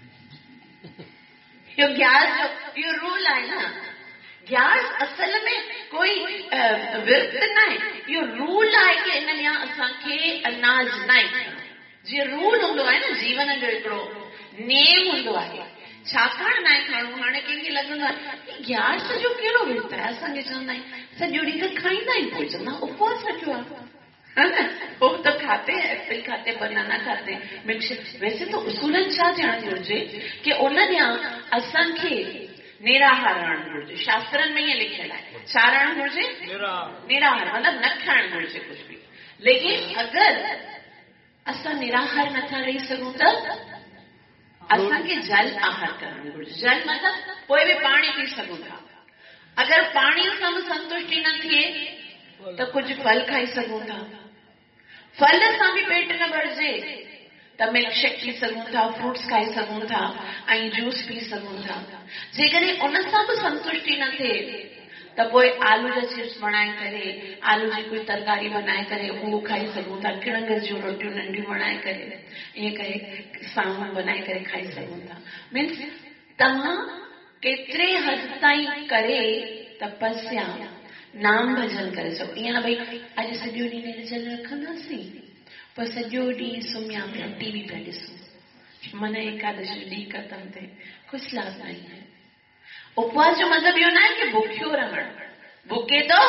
यो ग्यारस जो यो रूल आहे न। ग्यारस असल में कोई विर्त न आहे, इहो रूल आहे कि इन ॾींहुं असांखे अनाज न खाइणो। जीअं रूल हूंदो आहे न जीवन जो हिकिड़ो नेम हूंदो आहे, छाकाणि न खाइणो। हाणे कंहिंखे लॻंदो आहे ग्यारस जो कहिड़ो विर्त आहे, असांखे चवंदा आहिनि सॼो ॾींहुं त खाईंदा आहिनि, पोइ चवंदा उपवास रखियो आहे, है न? वो तो खाते हैं, एप्पल खाते, बनाना खाते, मिल्कशेक। वैसे तो उसूलन छा थियणु घुरिजे कि उन ॾींहुं असांखे निराहार रहणु घुरिजे। शास्त्रनि में ईअं लिखियलु आहे, छा रहणु घुरिजे? निराहार, मतिलबु न खाइणु घुरिजे कुझु बि। लेकिन अगरि असां निराहार नथा रही सघूं त असांखे जल आहार करणु घुरिजे। जल मतिलबु कोई बि पाणी पी सघूं था। अगरि पाणीअ सां बि संतुष्टि न थिए त कुझु फल खाई सघूं था। फल सां बि पेट न भरिजे त मिल्कशेक पी सघूं था, फ्रूट्स खाई सघूं था ऐं जूस पी सघूं था। जेकॾहिं उन सां बि संतुष्टि न थिए त पोइ आलू जा चिप्स बनाए करे, आलू जी कोई तरकारी बनाए करे उहो खाई सघूं था, किणंग जूं रोटियूं नंढियूं बनाए करे, ईअं करे सामान बनाए करे खाई सघूं था। मीन्स तव्हां केतिरे हद ताईं करे तपस्या नाम भजन करे सघो। ईअं न भई अॼु सॼो ॾींहुं निर्जल रखंदासीं, पोइ सॼो ॾींहुं सुम्हिया पिया टीवी पिया ॾिसूं, मन एकादशी ॾींहुं ख़तमु थिए, कुझु लाभ नहीं है। उपवास जो मतलब यो ना है कि भूख्यो रहना, भूखे तो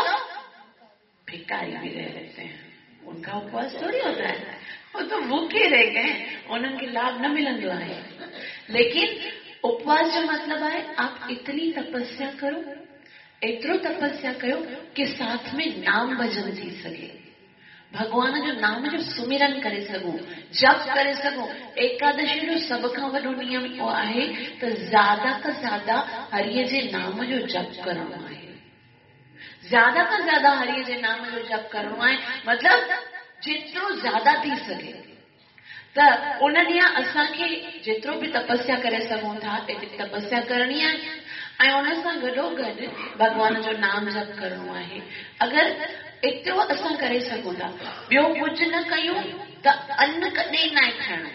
भिखारी भी रह लेते हैं, उनका उपवास थोड़ी होता है, वो तो भूखे रह गए, उनके लाभ न मिलंदो है। लेकिन उपवास जो मतलब है आप इतनी तपस्या करो, एतरो तपस्या करो कि साथ में नाम भजन थी सके, भगवान जो नाम जो सुमिरन करे सघूं, जप करे सघूं। एकादशी जो सब खां वॾो नियम इहो आहे त ज्यादा खां ज्यादा हरिय जे नाम जो जप करणो आहे, ज्यादा खां ज्यादा हरिय जे नाम जो जप करणो आहे, मतलब जेतिरो ज्यादा थी सघे। त उन ॾींहुं असांखे जेतिरो बि तपस्या करे सघूं था एतिरी तपस्या करणी आहे ऐं उन सां गॾोगॾु भगवान जो नाम जप करणो आहे। अगरि एतिरो असां करे सघूं था, ॿियो कुझु न कयूं त अन्न कॾहिं न खाइणो,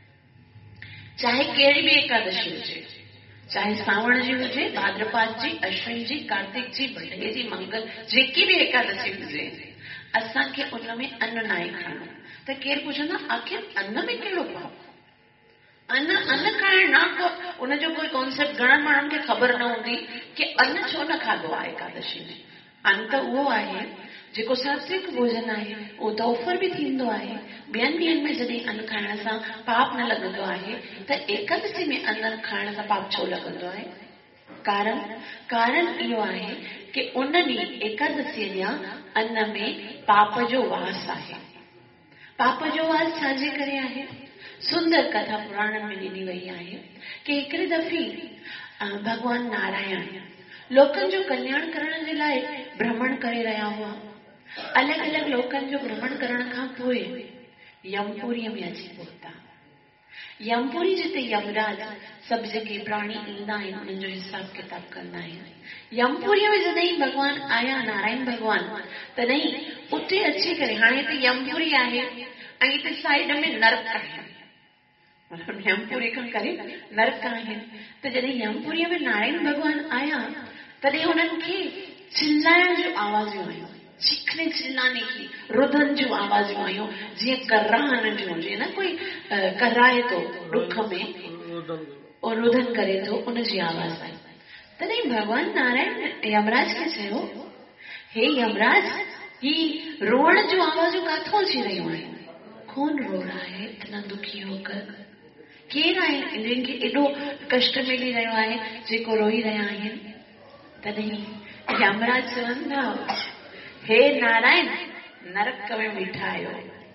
चाहे कहिड़ी बि एकादशी हुजे, चाहे सावण जी हुजे, भाद्रपाद जी, अश्विन जी, कार्तिक जी, भटे जी, मंगल, जेकी बि एकादशी हुजे, असांखे उन में अन्न न खाइणो। त केरु पुछंदा आखिर अन्न में कहिड़ो पाप, अन्न अन्न खाइण न को, उनजो कोई कॉन्सेप्ट घणनि माण्हुनि खे ख़बर न हूंदी कि अन्न छो न खाधो आहे एकादशी में। अन्न त उहो आहे जेको सात्विक भोजन आहे, उहो त ऑफर बि थींदो आहे। ॿियनि ॾींहंनि में जॾहिं अन्न खाइण सां पाप न लॻंदो आहे त एकादशी में अन्न खाइण सां पाप छो लॻंदो आहे? कारण कारण इहो आहे कि उन ॾींहुं एकादशी ॾींहुं अन्न में पाप जो वास आहे। पाप जो वास छाजे करे आहे? सुंदर कथा पुराणनि में ॾिनी वई आहे कि हिकिड़े दफ़ी भगवान नारायण लोकनि जो कल्याण करण जे लाइ भ्रमण करे रहिया हुआ। अलॻि अलॻि लोकनि जो भ्रमण करण खां पोइ यमपुरीअ में अची पहुता। यमपुरी जिते यमराज सभु जेके प्राणी ईंदा आहिनि उन्हनि जो हिसाब किताब कंदा आहिनि। यमपुरीअ में जॾहिं भगवान आया नारायण भगवान, तॾहिं उते अची करे, हाणे हिते यमपुरी आहे ऐं हिते साइड में नरक आहे, मतलब यमपुरी खां करे नरक आहिनि। त जॾहिं यमपुरीअ में नारायण भगवान आया तॾहिं हुननि खे चिल्लाइण जूं आवाज़ूं आयूं, चीखने चिल्लाने की, रुधन जूं आवाज़ूं आयूं, जीअं कर्राहन जूं, जीअं न कोई कराए थो दुख में और रुधन करे थो, उनजी आवाज़ आई। तॾहिं भगवान नारायण यमराज खे चयो, हे यमराज, ही रोअण जूं आवाज़ूं काथों अची रहियूं आहिनि? कौन रो रहा है इतना दुखी होकर? केरु आहे जंहिंखे एॾो कष्ट मिली रहियो आहे जेको रोई रहिया आहिनि? तॾहिं यमराज चवनि था, हे नारायण, नरक में बीठा आहियो,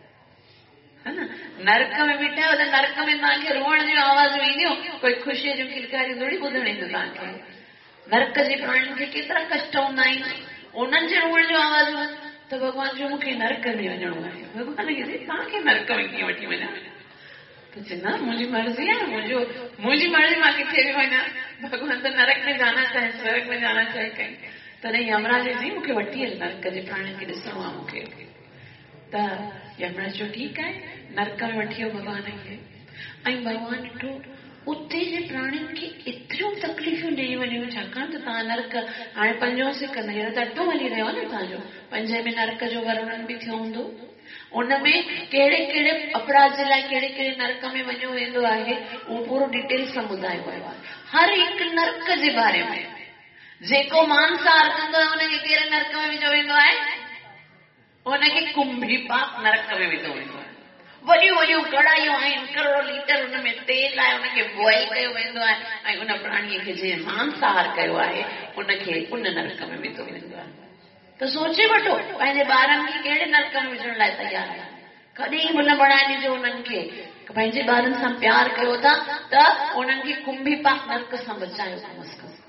है न, नरक में बीठा आहियो त नरक में तव्हांखे रोअण जूं आवाज़ूं ईंदियूं, कोई ख़ुशीअ जूं किलकारियूं थोड़ी ॿुधण ईंदियूं तव्हांखे। नरक जे प्राणियुनि खे केतिरा कष्ट हूंदा आहिनि, उन्हनि जे रोअण जूं आवाज़ूं। त भॻवान जो मूंखे नरक में वञिणो आहे। भॻवान खे तव्हांखे नरक में कीअं वठी वञा? तो चंदा मुझी मर्जी है, मुझे मुझी मर्जी, मां किथे भी वञा। भगवान तो नरक में जाना चाहे, स्वर्ग में जाना चाहे कहीं। तॾहिं यमराज जी मूंखे वठी हल, नरक जे प्राणियुनि खे ॾिसणो आहे मूंखे। त यमराज जो ठीकु आहे, नरक में वठी वियो भॻवान खे। ऐं भॻवान ॾिठो उते जे प्राणियुनि खे एतिरियूं तकलीफ़ूं ॾेई वञियूं, छाकाणि त तव्हां नरक हाणे पंजो सेकंड हींअर त अटो हली रहियो आहे न तव्हांजो, पंजे में नरक जो वर्णन बि थियो हूंदो। उनमें कहिड़े कहिड़े अपराध जे लाइ कहिड़े कहिड़े नरक में वञो वेंदो आहे, उहो पूरो डिटेल सां ॿुधायो वियो आहे। हर हिकु नरक जे बारे में, जेको मांसाहार कंदो आहे हुनखे कहिड़े नरक में विझो वेंदो आहे? हुनखे कुंभी पाक नरक में विधो वेंदो आहे। वॾियूं वॾियूं कढ़ाइयूं आहिनि, करोड़ो लीटर हुनमें तेल आहे, हुनखे बॉइल कयो वेंदो आहे ऐं उन प्राणीअ खे जंहिं मांसाहार कयो आहे उनखे उन नरक में विधो वेंदो आहे। त सोचे वठो पंहिंजे ॿारनि खे कहिड़े नरक में विझण लाइ तयार आहे। कॾहिं बि न बणाए ॾिजो उन्हनि खे, पंहिंजे ॿारनि सां प्यार कयो था त उन्हनि खे कुंभी पाक नरक सां बचायो कम अज कम।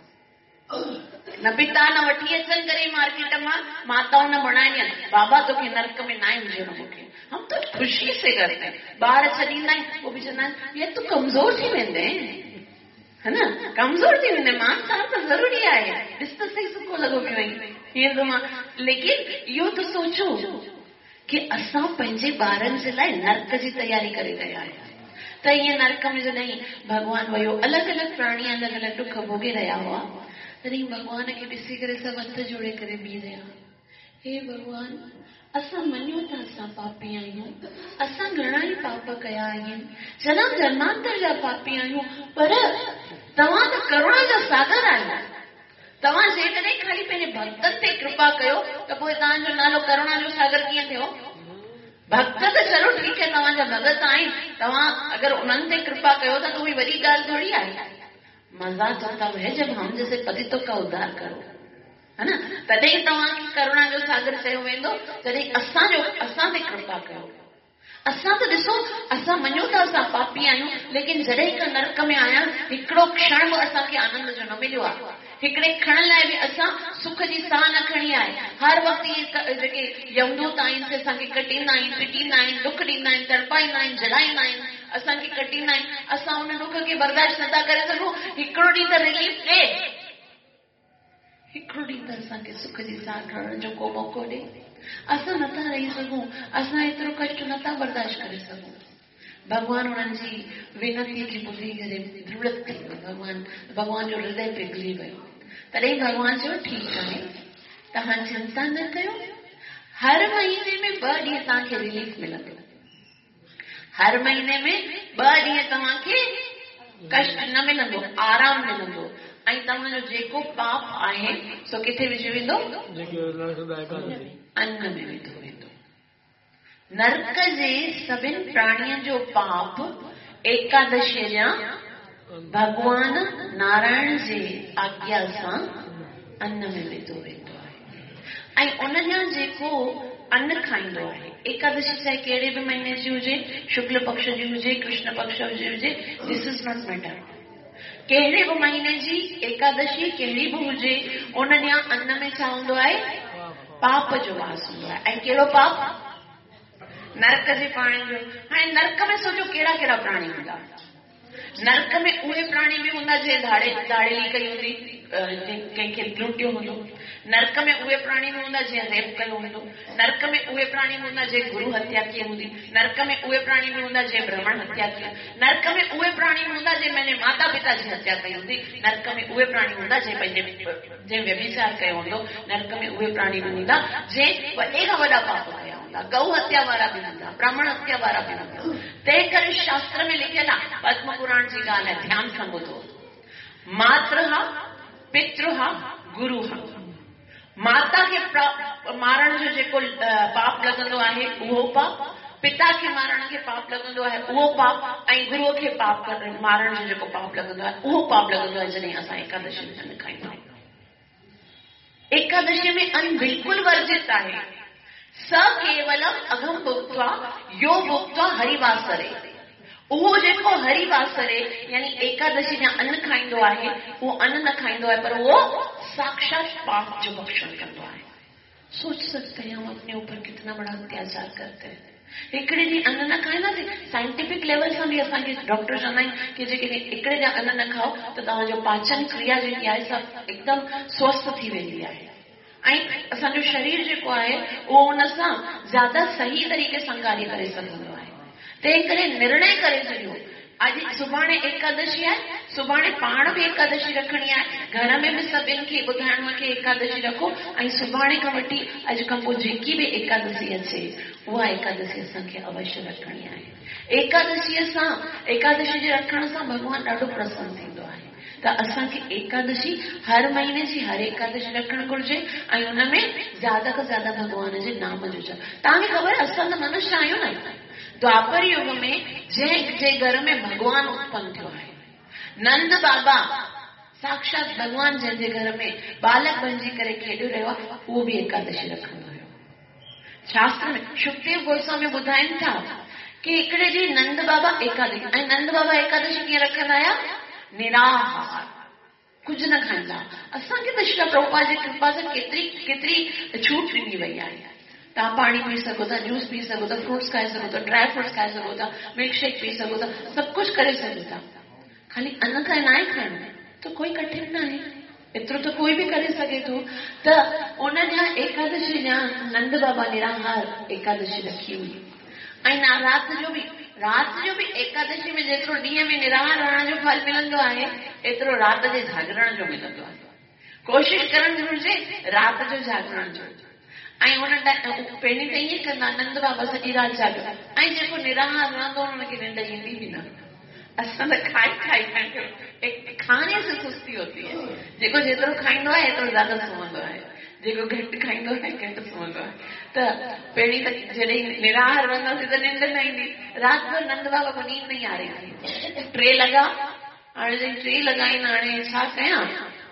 न पिता न वठी अचनि करे मार्केट मां, माताऊं न बणाए ॾियनि, बाबा तोखे नरक में न आहे विझणो मूंखे, हम तो खुशी से करते हैं। ॿार छॾींदा आहिनि, पोइ बि चवंदा आहिनि ये तूं कमज़ोर थी वेंदे, है न, कमज़ोर थी वेंदे, मांसाहार त ज़रूरी आहे। ॾिस त सही सुको लॻो पियो वई हीअं त मां, लेकिन इहो त सोचो कि असां पंहिंजे ॿारनि जे लाइ नरक जी तयारी करे रहिया आहियूं। त ईअं नरक में जॾहिं भॻवान वियो, अलॻि अलॻि प्राणी अलॻि अलॻि दुख भोगे रहिया हुआ, तॾहिं भॻवान खे ॾिसी करे सभु हथ जोड़े करे बीह रहिया, हे भॻवान, असां मञूं था असां पापी आहियूं, असां घणा ई पाप कया आहिनि, जनम जन्मांतर जा पापी आहियूं, पर तव्हां त करुणा जा सागर आहियो, तव्हां जेकॾहिं खाली पंहिंजे भक्तनि ते कृपा कयो त पोइ तव्हांजो नालो करुणा जो सागर कीअं थियो? भक्त त चलो ठीक है, तव्हांजा भगत आहिनि, तव्हां अगरि उन्हनि ते कृपा कयो था त उहे वॾी ॻाल्हि थोड़ी आहे। मज़ा तो तब है जब हम जैसे पतितों का उद्धार करो, है ना? तॾहिं तव्हांखे करुणा जो सागर चयो वेंदो, जॾहिं असांजो असां ते कृपा कयो। असां त ॾिसो, असां मञूं था असां पापी आहियूं, लेकिन जॾहिं खां नरक में आया हिकिड़ो क्षण बि असांखे आनंद जो न मिलियो आहे। हिकिड़े क्षण लाइ बि असां सुख जी साह न खणी आहे। हर वक़्तु इहे जेके यमदूत आहिनि से असांखे कटींदा आहिनि, पिटींदा आहिनि, दुख ॾींदा आहिनि, तड़पाईंदा आहिनि, जलाईंदा आहिनि, असांखे कटींदा आहिनि। असां उन दुख खे बर्दाश्त नथा करे सघूं। हिकिड़ो ॾींहुं त रिलीफ ॾे, हिकिड़ो ॾींहुं त असांखे सुख जी साह खणण जो को मौक़ो ॾे। असां नथा रही सघूं, असां एतिरो कष्ट नथा बर्दाश्त करे सघूं। भगवान उन्हनि जी विनती खे ॿुधी करे दृढ़ थी वियो। भगवान भगवान जो हृदय पिघली वियो। तॾहिं भगवान चयो ठीकु आहे, तव्हां चिंता न कयो, हर महीने में ॿ ॾींहं तव्हांखे रिलीफ मिलंदो। हर महीने में ॿ ॾींहं तव्हांखे कष्ट न मिलंदो, आराम मिलंदो। ऐं तव्हांजो जेको पाप आहे सो किथे विझी वेंदो? अन्न में विधो वेंदो। नरक जे सभिनि प्राणियुनि जो पाप एकादशीअ जा भगवान नारायण जे आज्ञा सां अन्न में विधो वेंदो आहे। ऐं उन जा जेको अन्न खाईंदो आहे, एकादशी चाहे कहिड़े बि महीने जी हुजे, शुक्ल पक्ष जी हुजे, कृष्ण पक्ष जी हुजे, दिस इज नॉट मैटर। कहिड़े बि महीने जी एकादशी कहिड़ी बि हुजे, उन ॾींहुं अन्न में छा हूंदो आहे? पाप जो वास हूंदो आहे। ऐं कहिड़ो पाप? नरक जे प्राणी जो। हाणे नरक में सोचो कहिड़ा कहिड़ा प्राणी हूंदा। नरक में उहे प्राणी बि हूंदा जे धाड़े धाड़ेली कई हूंदी, कंहिंखे लूटियो हूंदो। नरक में उहे प्राणी बि हूंदा जंहिं रेप कयो हूंदो। नरक में उहे प्राणी बि हूंदा जंहिं गुरु हत्या कई हूंदी। नरक में उहे प्राणी बि हूंदा जंहिं ब्राह्मण हत्या कई। नरक में उहे प्राणी बि हूंदा जंहिं पंहिंजे माता पिता जी हत्या कई हूंदी। नरक में उहे प्राणी हूंदा जंहिं पंहिंजे जंहिं व्यभिचार कयो हूंदो। नरक में उहे प्राणी बि हूंदा जंहिं वॾे खां वॾा पाप कया हूंदा। गौ हत्या वारा बि हूंदा, ब्राह्मण हत्या वारा बि हूंदा। तंहिं करे शास्त्र में लिखियल आहे, पद्म पुराण जी ॻाल्हि आहे, ध्यानु सां ॿुधो। मातृहा पितृहा गुरुहा। माता खे मारण जो जेको पाप लॻंदो आहे उहो पाप, पिता खे मारण खे पाप लॻंदो आहे उहो पाप, ऐं गुरुअ खे पाप मारण जो जेको पाप लॻंदो आहे उहो पाप लॻंदो आहे जॾहिं असां एकादशी में अन्न खाईंदा आहियूं। एकादशी में अन्न बिल्कुलु वर्जित आहे। स केवलम अघम भुक्त्वा यो भुक्त्वा हरिवासरे। उहो जेको हरिवासरे यानी एकादशी जा अन्न खाईंदो आहे, उहो अन्न न खाईंदो आहे, पर उहो साक्षात पाप जो भक्षण कंदो आहे। सोच सकते हैं हम अपने ऊपर कितना बड़ा अत्याचार करते हैं। हिकिड़े ॾींहुं अन्न न खाईंदासीं, साइंटिफिक लेवल सां बि असांखे डॉक्टर चवंदा आहिनि कि जेके हिकिड़े ॾींहुं अन्न न खाओ त तव्हांजो पाचन क्रिया जेकी आहे सभु हिकदमि स्वस्थ थी वेंदी आहे। ऐं असांजो शरीर जेको आहे उहो उन सां ज्यादा सही तरीक़े सां कार्य करे सघंदो आहे। तंहिं करे निर्णय करे छॾियो, अॼु सुभाणे एकादशी आहे, सुभाणे पाण बि एकादशी रखणी आहे, घर में बि सभिनि खे ॿुधाइणो आहे कि एकादशी रखो, ऐं सुभाणे खां वठी अॼु खां पोइ जेकी बि एकादशी अचे उहा एकादशी असांखे अवश्य रखणी आहे। एकादशीअ सां एकादशी जे रखण सां भॻवानु ॾाढो प्रसन्न थींदो आहे। त असांखे एकादशी हर महीने जी हर एकादशी रखणु घुरिजे ऐं हुन में ज्यादा खां ज्यादा भॻवान जे नाम जो जप। तव्हांखे ख़बर आहे असां त मनुष्य आहियूं न, द्वापर युग में जंहिं जे घर में भॻवान उत्पन्न थियो आहे, नंद बाबा साक्षात भॻवान जंहिंजे घर में बालक बणिजी करे खेॾियो रहियो आहे, उहो बि एकादशी रखंदो हुयो। शास्त्र में शुकदेव गोस्वामी ॿुधाइनि था कि हिकिड़े ॾींहुं नंद बाबा एकादशी, ऐं नंद बाबा एकादशी कीअं रखंदा हुया? निराहार, कुझु न खाईंदा। असांखे त श्री प्रभुपाद जी कृपा सां केतिरी केतिरी छूट ॾिनी वई आहे। तव्हां पाणी पी सघो था, जूस पी सघो था, फ्रूट्स खाई सघो था, ड्राई फ्रूट्स खाई सघो था, मिल्क शेक पी सघो था, सभु कुझु करे सघो था। खाली अन्न खाए न आहे खाइणो त कोई कठिन न आहे, एतिरो त कोई बि करे सघे थो। त उन ॾींहुं एकादशी ॾींहुं नंद बाबा निराहार एकादशी रखी हुई। ऐं राति जो बि राति जो बि एकादशी में जेतिरो ॾींहं में निराहार रहण जो फल मिलंदो आहे एतिरो राति जे जागरण जो मिलंदो आहे। कोशिशि करणु घुरिजे राति जो जागरण जो। ऐं हुन पहिरीं त ईअं कंदा नंद बाबा सॼी राति जाॻियो, ऐं जेको निराहार रहंदो हुनखे निंड ईंदी बि न। असां त खाई खाई खाई एक खाने से सुस्ती होती है। जेको जेतिरो खाईंदो आहे एतिरो ज्यादा सुम्हंदो आहे, जेको घटि खाईंदो आहे घटि सुम्हंदो आहे। त पहिरीं त जॾहिं निराहार रहंदासीं त निंड न ईंदी, राति भर नंद बाबा को नींद नहीं आ रही थी। टे लॻा, हाणे जॾहिं टे लॻा आहिनि, हाणे छा कयां?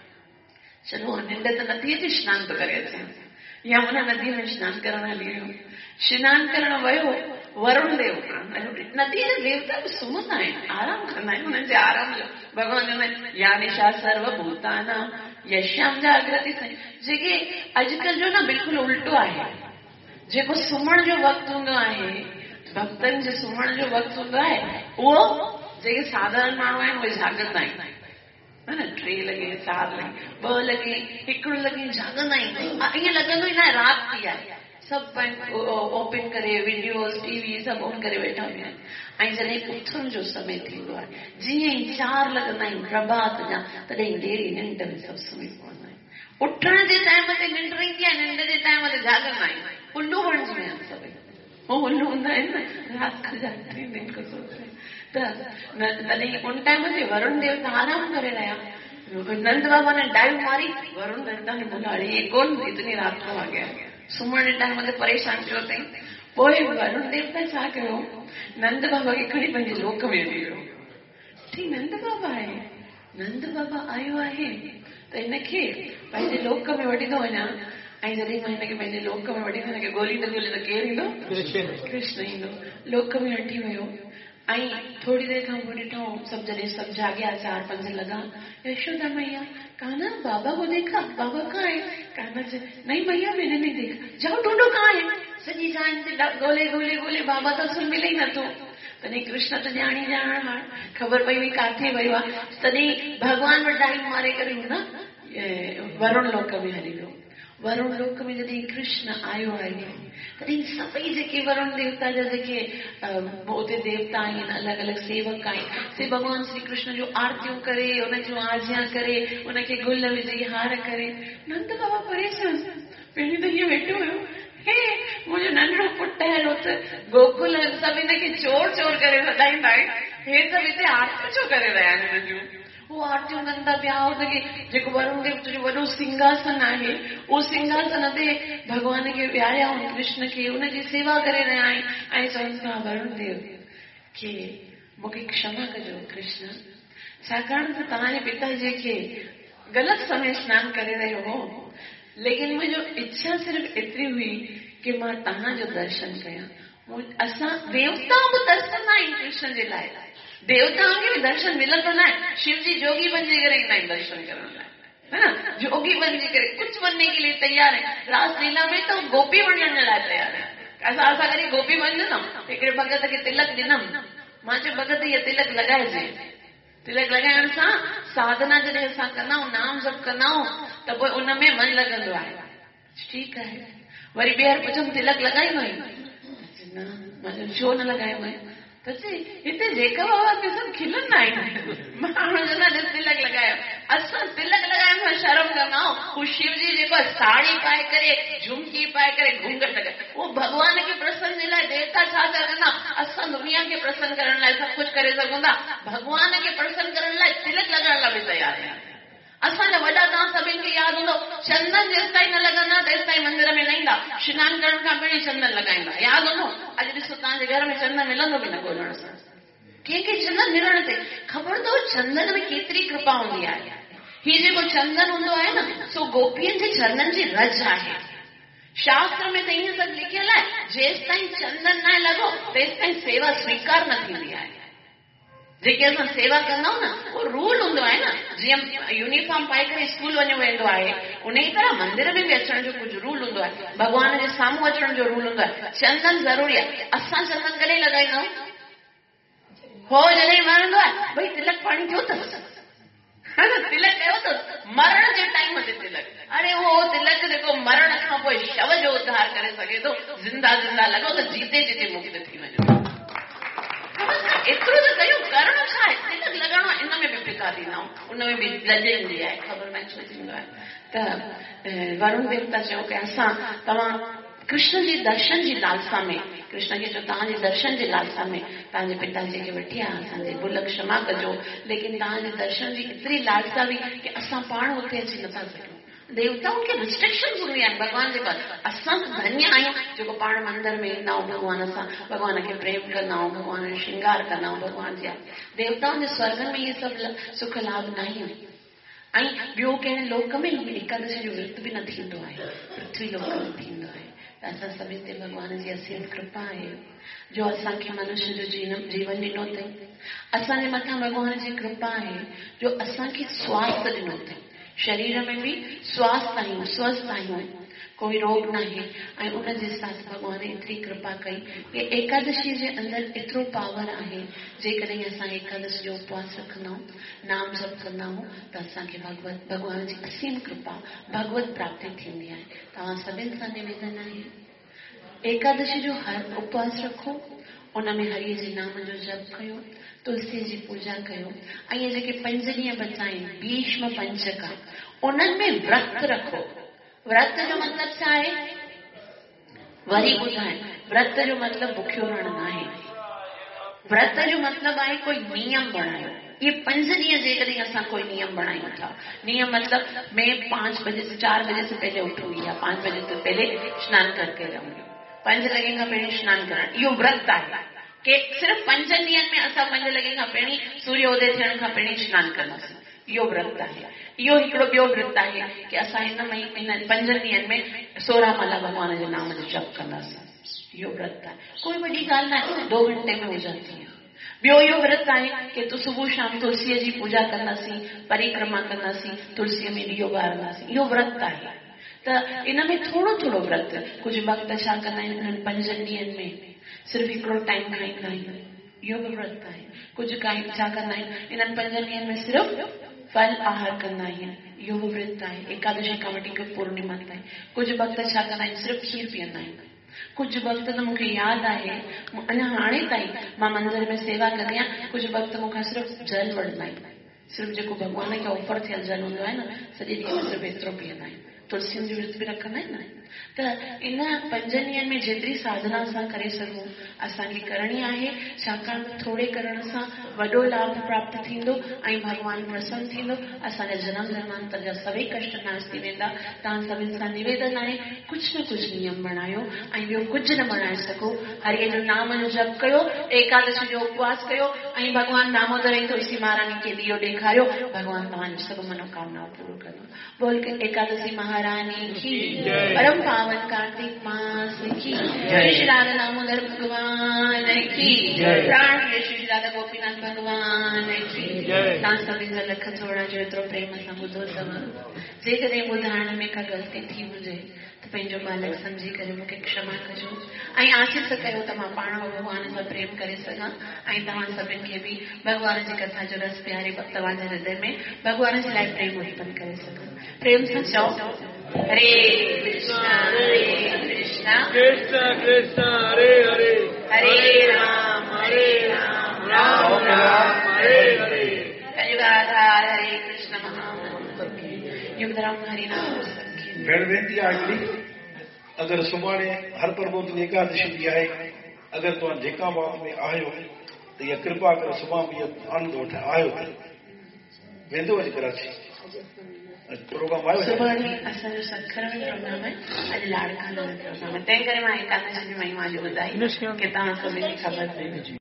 चलो निंड त नथी अचे, सनानु तो करे अचां। या हुन नदीअ में सनानु करण हली वियो। सनानु करण वियो, वरुण देव नदीअ जा देवता बि सुम्हंदा आहिनि, आराम कंदा आहिनि, हुननि जे आराम जो भॻवान चवंदा आहिनि या निशा सर्वभूतानां यस्याम जागृति साईं। जेके अॼुकल्ह जो न बिल्कुलु उल्टो आहे। जेको सुम्हण जो वक़्तु हूंदो आहे, भक्तनि जे सुम्हण जो वक़्तु हूंदो आहे, उहो जेके साधारण माण्हू आहिनि उहे जाॻंदा आहिनि। है न, टे लॻे, चारि लॻे, ॿ लॻे, हिकिड़ो लॻे जाॻंदा आहिनि। ईअं लॻंदो ई न आहे राति थी आहे। सभु ओपन करे वीडियोस टीवी सभु ऑन करे वेठा हूंदा आहिनि। ऐं जॾहिं उथण जो समय थींदो आहे, जीअं ई चारि लॻंदा आहिनि प्रभात जा, तॾहिं देरी निंड में सभु सुम्ही पवंदा आहिनि। उथण जे टाइम ते निंड ईंदी आहे, निंड जे टाइम ते जाॻंदा आहिनि। उल्लू बणिजी विया आहिनि सभई, उहो उल्लू हूंदा आहिनि न, राति खां जागते दिन को सोचते। त तॾहिं उन टाइम ते वरुण देवता आराम करे रहिया। नंद बाबा ने डाइव मारी, वरुण देवता ने बोला अरे ये कौन इतनी रात को आ गया, सुम्हण जे टाइम ते परेशान थियो अथई। पोइ वरुण देवता छा कयो, नंद बाबा खे खणी पंहिंजे लोक में हली वियो। ठीक नंद बाबा आहे, नंद बाबा आयो आहे त हिनखे पंहिंजे लोक में वठी थो वञा। ऐं जॾहिं मां हिनखे पंहिंजे लोक में वठी हिनखे ॻोल्ही त ॻोल्हे त केरु ईंदो? कृष्ण ईंदो। लोक में वठी वियो। ऐं थोड़ी देर खां पोइ ॾिठो, सभु जॾहिं सभु जाॻिया, चार पंज लॻा, यशोदा मैया कान्हा बाबा को देखा, बाबा कहाँ है? कान्हा से नहीं मैया मैंने नहीं देखा। जाओ ढूंढो कहाँ है। सॼी जान ते ॻोल्हे ॻोल्हे ॻोल्हे बाबा त असुल मिले ई नथो। तॾहिं कृष्ण त ॼाणी ॼाण हाणे ख़बर पई हुई काथे वियो आहे। तॾहिं भॻवान वटि डाइव मारे करे हुन वरुण लोक में हली वियो। वरुण लोक में जॾहिं कृष्ण आयो आहे, तॾहिं सभई जेके वरुण देवता जा जेके उते देवता आहिनि, अलॻि अलॻि सेवक आहिनि, से भॻवान श्री कृष्ण जो आरतियूं करे, उन जूं आज्ञा करे, उनखे गुल विझी हार करे। नंद बाबा परेशान, पहिरीं त हीअं वेठो हुयो, हे मुंहिंजो नंढड़ो पुटु आहे, उते गोकुल सभु हिनखे चोर चोर करे वधाईंदा आहिनि, हे सभु हिते आरतियूं छो करे रहिया आहिनि हिन जूं? वो आरतियूं कनि था पिया। उनखे जेको वरुण देवता जो वॾो सिंघासन आहे, उहो सिंघासन ते भॻवान खे विहारिया आहिनि, कृष्ण खे उनजी सेवा करे रहिया आहिनि। ऐं चवनि था वरुण देव खे मूंखे क्षमा कजो कृष्ण, छाकाणि त तव्हांजे पिताजीअ खे ग़लति समय सनानु करे रहियो हो, लेकिन मुंहिंजो इच्छा सिर्फ़ु एतिरी हुई कि मां तव्हांजो दर्शन कयां। असां देवता बि तरसंदा आहिनि कृष्ण जे लाइ, देवताओं खे बि दर्शन मिलंदो न आहे। शिव जी जोगी बणिजी करे ईंदा आहिनि दर्शन करण लाइ, है न, जोगी बणिजी करे कुझु बनने के लिए तैयार है। रासलीला में तो गोपी बणण लाइ तैयार है। असां असां कॾहिं गोपी बणंदमि, हिकिड़े भॻत खे तिलक ॾिनमि, मां चयो भॻत इहे तिलक लॻाइजे। तिलक लॻाइण सां साधना जॾहिं असां कंदा आहियूं, नाम जप कंदा आहियूं, त पोइ उन में मन लॻंदो आहे। ठीकु आहे, वरी ॿीहर पुछमि तिलक लॻाईंदो आहीं? न, मां चयो छो न लॻायो आहे? त चई हिते जेका बाबा के सभु खिलंदा आहिनि, माण्हू चवंदा ॾिस तिलक लॻायो। असां तिलक लॻाइण में शर्म कंदा आहियूं। हू शिव जी जेको साड़ी पाए करे, झुमकी पाए करे, घूंघट लॻाए, उहो भॻवान खे प्रसन्न जे लाइ देवता छा था कंदा? असां दुनिया खे प्रसन्न करण लाइ सभु कुझु करे सघूं था, भॻवान खे प्रसन्न करण लाइ तिलक लॻाइण लाइ बि तयार आहियूं। असांजा वॾा तव्हां सभिनि खे यादि हूंदो, चंदन जेसिताईं न लॻंदा तेसिताईं मंदिर में न ईंदा, सनानु करण खां पहिरीं चंदन लॻाईंदा, यादि हूंदो। अॼु ॾिसो तव्हांजे घर में चंदन मिलंदो बि न ॻोल्हण सां। कंहिंखे चंदन मिलण ते ख़बर अथव चंदन में केतिरी कृपा हूंदी आहे। हीउ जेको चंदन हूंदो आहे न, सो गोपियुनि जे चरणनि जी रज आहे। शास्त्र में त ईअं सभु लिखियल आहे, जेसिताईं चंदन न लॻो तेसिताईं सेवा स्वीकार न थींदी आहे। जेके असां सेवा कंदा आहियूं न, उहो रूल हूंदो आहे न। जीअं यूनिफॉर्म पाए करे स्कूल वञो वेंदो आहे, उन ई तरह मंदिर में बि अचण जो कुझु रूल हूंदो आहे, भॻवान जे साम्हूं अचण जो रूल हूंदो आहे। चंदन ज़रूरी आहे। असां चंदन कॾहिं लॻाईंदा आहियूं? हो जॾहिं मरंदो आहे, भई तिलक पाणी थियो अथसि, तिलक कयो अथसि, मरण जे टाइम ते तिलक। अरे उहो तिलक जेको मरण खां पोइ शव जो उद्धार करे सघे थो, ज़िंदा ज़िंदा लॻो त जीते जीते मुक्त थी वञो। एतिरो त कयूं, करणो छा आहे? तिलक लॻाइणो, इन में बि पिता ॾींदा आहियूं, उन में बि लज ईंदी आहे, ख़बर न छो थींदो आहे। त वरुण देवता चयो कि असां तव्हां कृष्ण जी दर्शन जी लालसा में कृष्ण खे चयो तव्हांजे दर्शन जी लालसा में तव्हांजे पिताजी खे वठी आया असांजे भुल क्षमा कजो, लेकिन तव्हांजे दर्शन जी एतिरी लालसा हुई कि असां पाण हुते अची नथा सघूं। देवताउनि खे रिस्ट्रिक्शन हूंदी आहिनि भॻवान जे पास। असां धन्य आहियूं जेको पाण मंदिर में ईंदा आहियूं, भॻवान सां भॻवान खे प्रेम कंदा आहियूं, भॻवान जो श्रंगार कंदा आहियूं। भॻवान जा देवताउनि जे स्वर्गनि में इहे सभु सुख लाभ न आहिनि। ऐं ॿियो कंहिं लोक में एकादशी जो विर्त बि न थींदो आहे, पृथ्वी लोक में थींदो आहे। त असां सभिनि ते भॻवान जी असीम कृपा आहे जो असांखे मनुष्य जो जीवन जीवन ॾिनो अथई। असांजे मथां भॻवान जी कृपा आहे जो असांखे स्वास्थ्य ॾिनो अथई, शरीर में बि स्वास्थ्य आहियूं, स्वस्थ आहियूं, कोई रोग न आहे। ऐं उनजे साथ भॻवान एतिरी कृपा कई कि एकादशी जे अंदरि एतिरो पावर आहे। जेकॾहिं असां एकादशी जो उपवास रखंदा आहियूं, नाम जप कंदा आहियूं, त असांखे भगवत भॻवान जी असीम कृपा भगवत प्राप्ति थींदी आहे। तव्हां सभिनि सां निवेदन आहे एकादशी जो हर उपवास रखो, उन में हरिय जे नाम जो जप कयो, तुलसी जी पूजा कयो। ऐं जेके पंज ॾींहं बचा आहिनि भीष्म पंचका, उन्हनि में व्रत रखो। व्रत जो मतिलब छा आहे? वरी ॿुधाए, व्रत जो मतिलब बुखियो रहणु न आहे। व्रत जो मतिलब आहे कोई नियम बणायो। ये पंज ॾींहं जेकॾहिं असां कोई नियम बणायूं था, नियम मतलब मैं पाँच बजे से चार बजे से पहले उठूंगी या पाँच बजे से पहले स्नान करके रहूंगी, पंज लॻे खां पहिरीं स्नान करणु, इहो व्रत आहे। के सिर्फ़ पंज ॾींहंनि में असां पंज लॻे खां पहिरीं सूर्योदय थियण खां पहिरीं स्नान कंदासीं, इहो व्रत आहे। इहो हिकिड़ो ॿियो व्रत आहे कि असां हिन मही इन पंज ॾींहंनि में सोरहं माला भॻवान जे नाम जो जप कंदासीं, इहो व्रत आहे। कोई वॾी ॻाल्हि न आहे, दो घंटे में हुजनि थी। ॿियो इहो व्रत आहे कि तूं सुबुह शाम तुलसीअ जी पूजा कंदासीं, परिक्रमा कंदासीं, तुलसीअ में ॾीओ ॿारंदासीं, इहो व्रत आहे। त इन में थोरो थोरो व्रत, कुझु भक्त छा कंदा आहिनि इन्हनि पंज ॾींहंनि में सिर्फ़ु हिकिड़ो टाइम खाईंदा आहिनि, इहो बि व्रत आहे। कुझु काई छा कंदा आहिनि इन्हनि पंज ॾींहंनि में सिर्फ़ु फल आहार कंदा आहिनि, इहो बि व्रत आहे। एकादशी खां वठी करे पूर्णिमा ताईं कुझु भक्त छा कंदा आहिनि सिर्फ़ु खीर पीअंदा आहिनि। कुझु भक्त त मूंखे यादि आहे, अञा हाणे ताईं मां मंदिर में सेवा कंदी आहियां, कुझु भक्त मूंखां सिर्फ़ु जल वठंदा आहिनि, सिर्फ़ु जेको भॻवान खे ऑफर थियल जल हूंदो आहे न, सॼे ॾींहं में सिर्फ़ु एतिरो पीअंदा आहिनि। तुलसियुनि जो विर्त बि रखंदा आहिनि न। त इन पंज ॾींहंनि में जेतिरी साधना असां करे सघूं असांखे करणी आहे, छाकाणि त थोरे करण सां वॾो लाभ प्राप्त थींदो ऐं भॻवानु प्रसन्न थींदो। असांजा जनम जन्मांतर जा सभई कष्ट नाश थी वेंदा। तव्हां सभिनि सां निवेदन आहे कुझु न कुझु नियम बणायो ऐं ॿियो कुझु न बणाए सघो। हरिय जो नाम जो जप कयो, एकादशी जो उपवास कयो ऐं भॻवानु दामोदर ऐं तुलसी महारानी खे ॾीओ ॾेखारियो, भॻवानु तव्हांजी सभु मनोकामनाऊं पूरो कंदो। बोल के एकादशी महारानी की, परम पावन कार्तिक मास की, श्री राधा दामोदर भगवान की, प्राण श्री राधा गोपीनाथ भगवान की। तव्हां सभिनि जा लख थोड़ा जो एतिरो प्रेम सां ॿुधो अथव। जेकॾहिं ॿुधाइण में का ग़लती थी हुजे त पंहिंजो बालक सम्झी करे मूंखे क्षमा कजो ऐं आसीस कयो त मां पाण भॻवान सां प्रेम करे सघां ऐं तव्हां सभिनि खे बि भॻवान जी कथा जो रस प्यारे तव्हांजे हृदय में भॻवान जे लाइ प्रेम उत्पन्न करे सघां। प्रेम सां चओ हरे कृष्णा हरे कृष्णा कृष्ण कृष्ण हरे हरे, हरे राम हरे राम राम राम हरे हरे। कलियुगाधार हरे कृष्ण महामंत्र की युगधर्म हरि नाम संकीर्तन। भेण वेंदी आहे हिकिड़ी, अगरि सुभाणे हर प्रबोधनी एकादशी बि आहे, अगरि तव्हां जेका बात में आहियो त इहा कृपा करे सुभाणे बि आनंद वठ आयो वेंदो अॼु कराची प्रोग्राम आयो। सुभाणे असांजो सखर में प्रोग्राम आहे, अॼु लाड़काने में प्रोग्राम आहे, तंहिं करे मां एकादशी जी महिमा जो ॿुधाई कि तव्हां सभिनी खे ख़बर पए।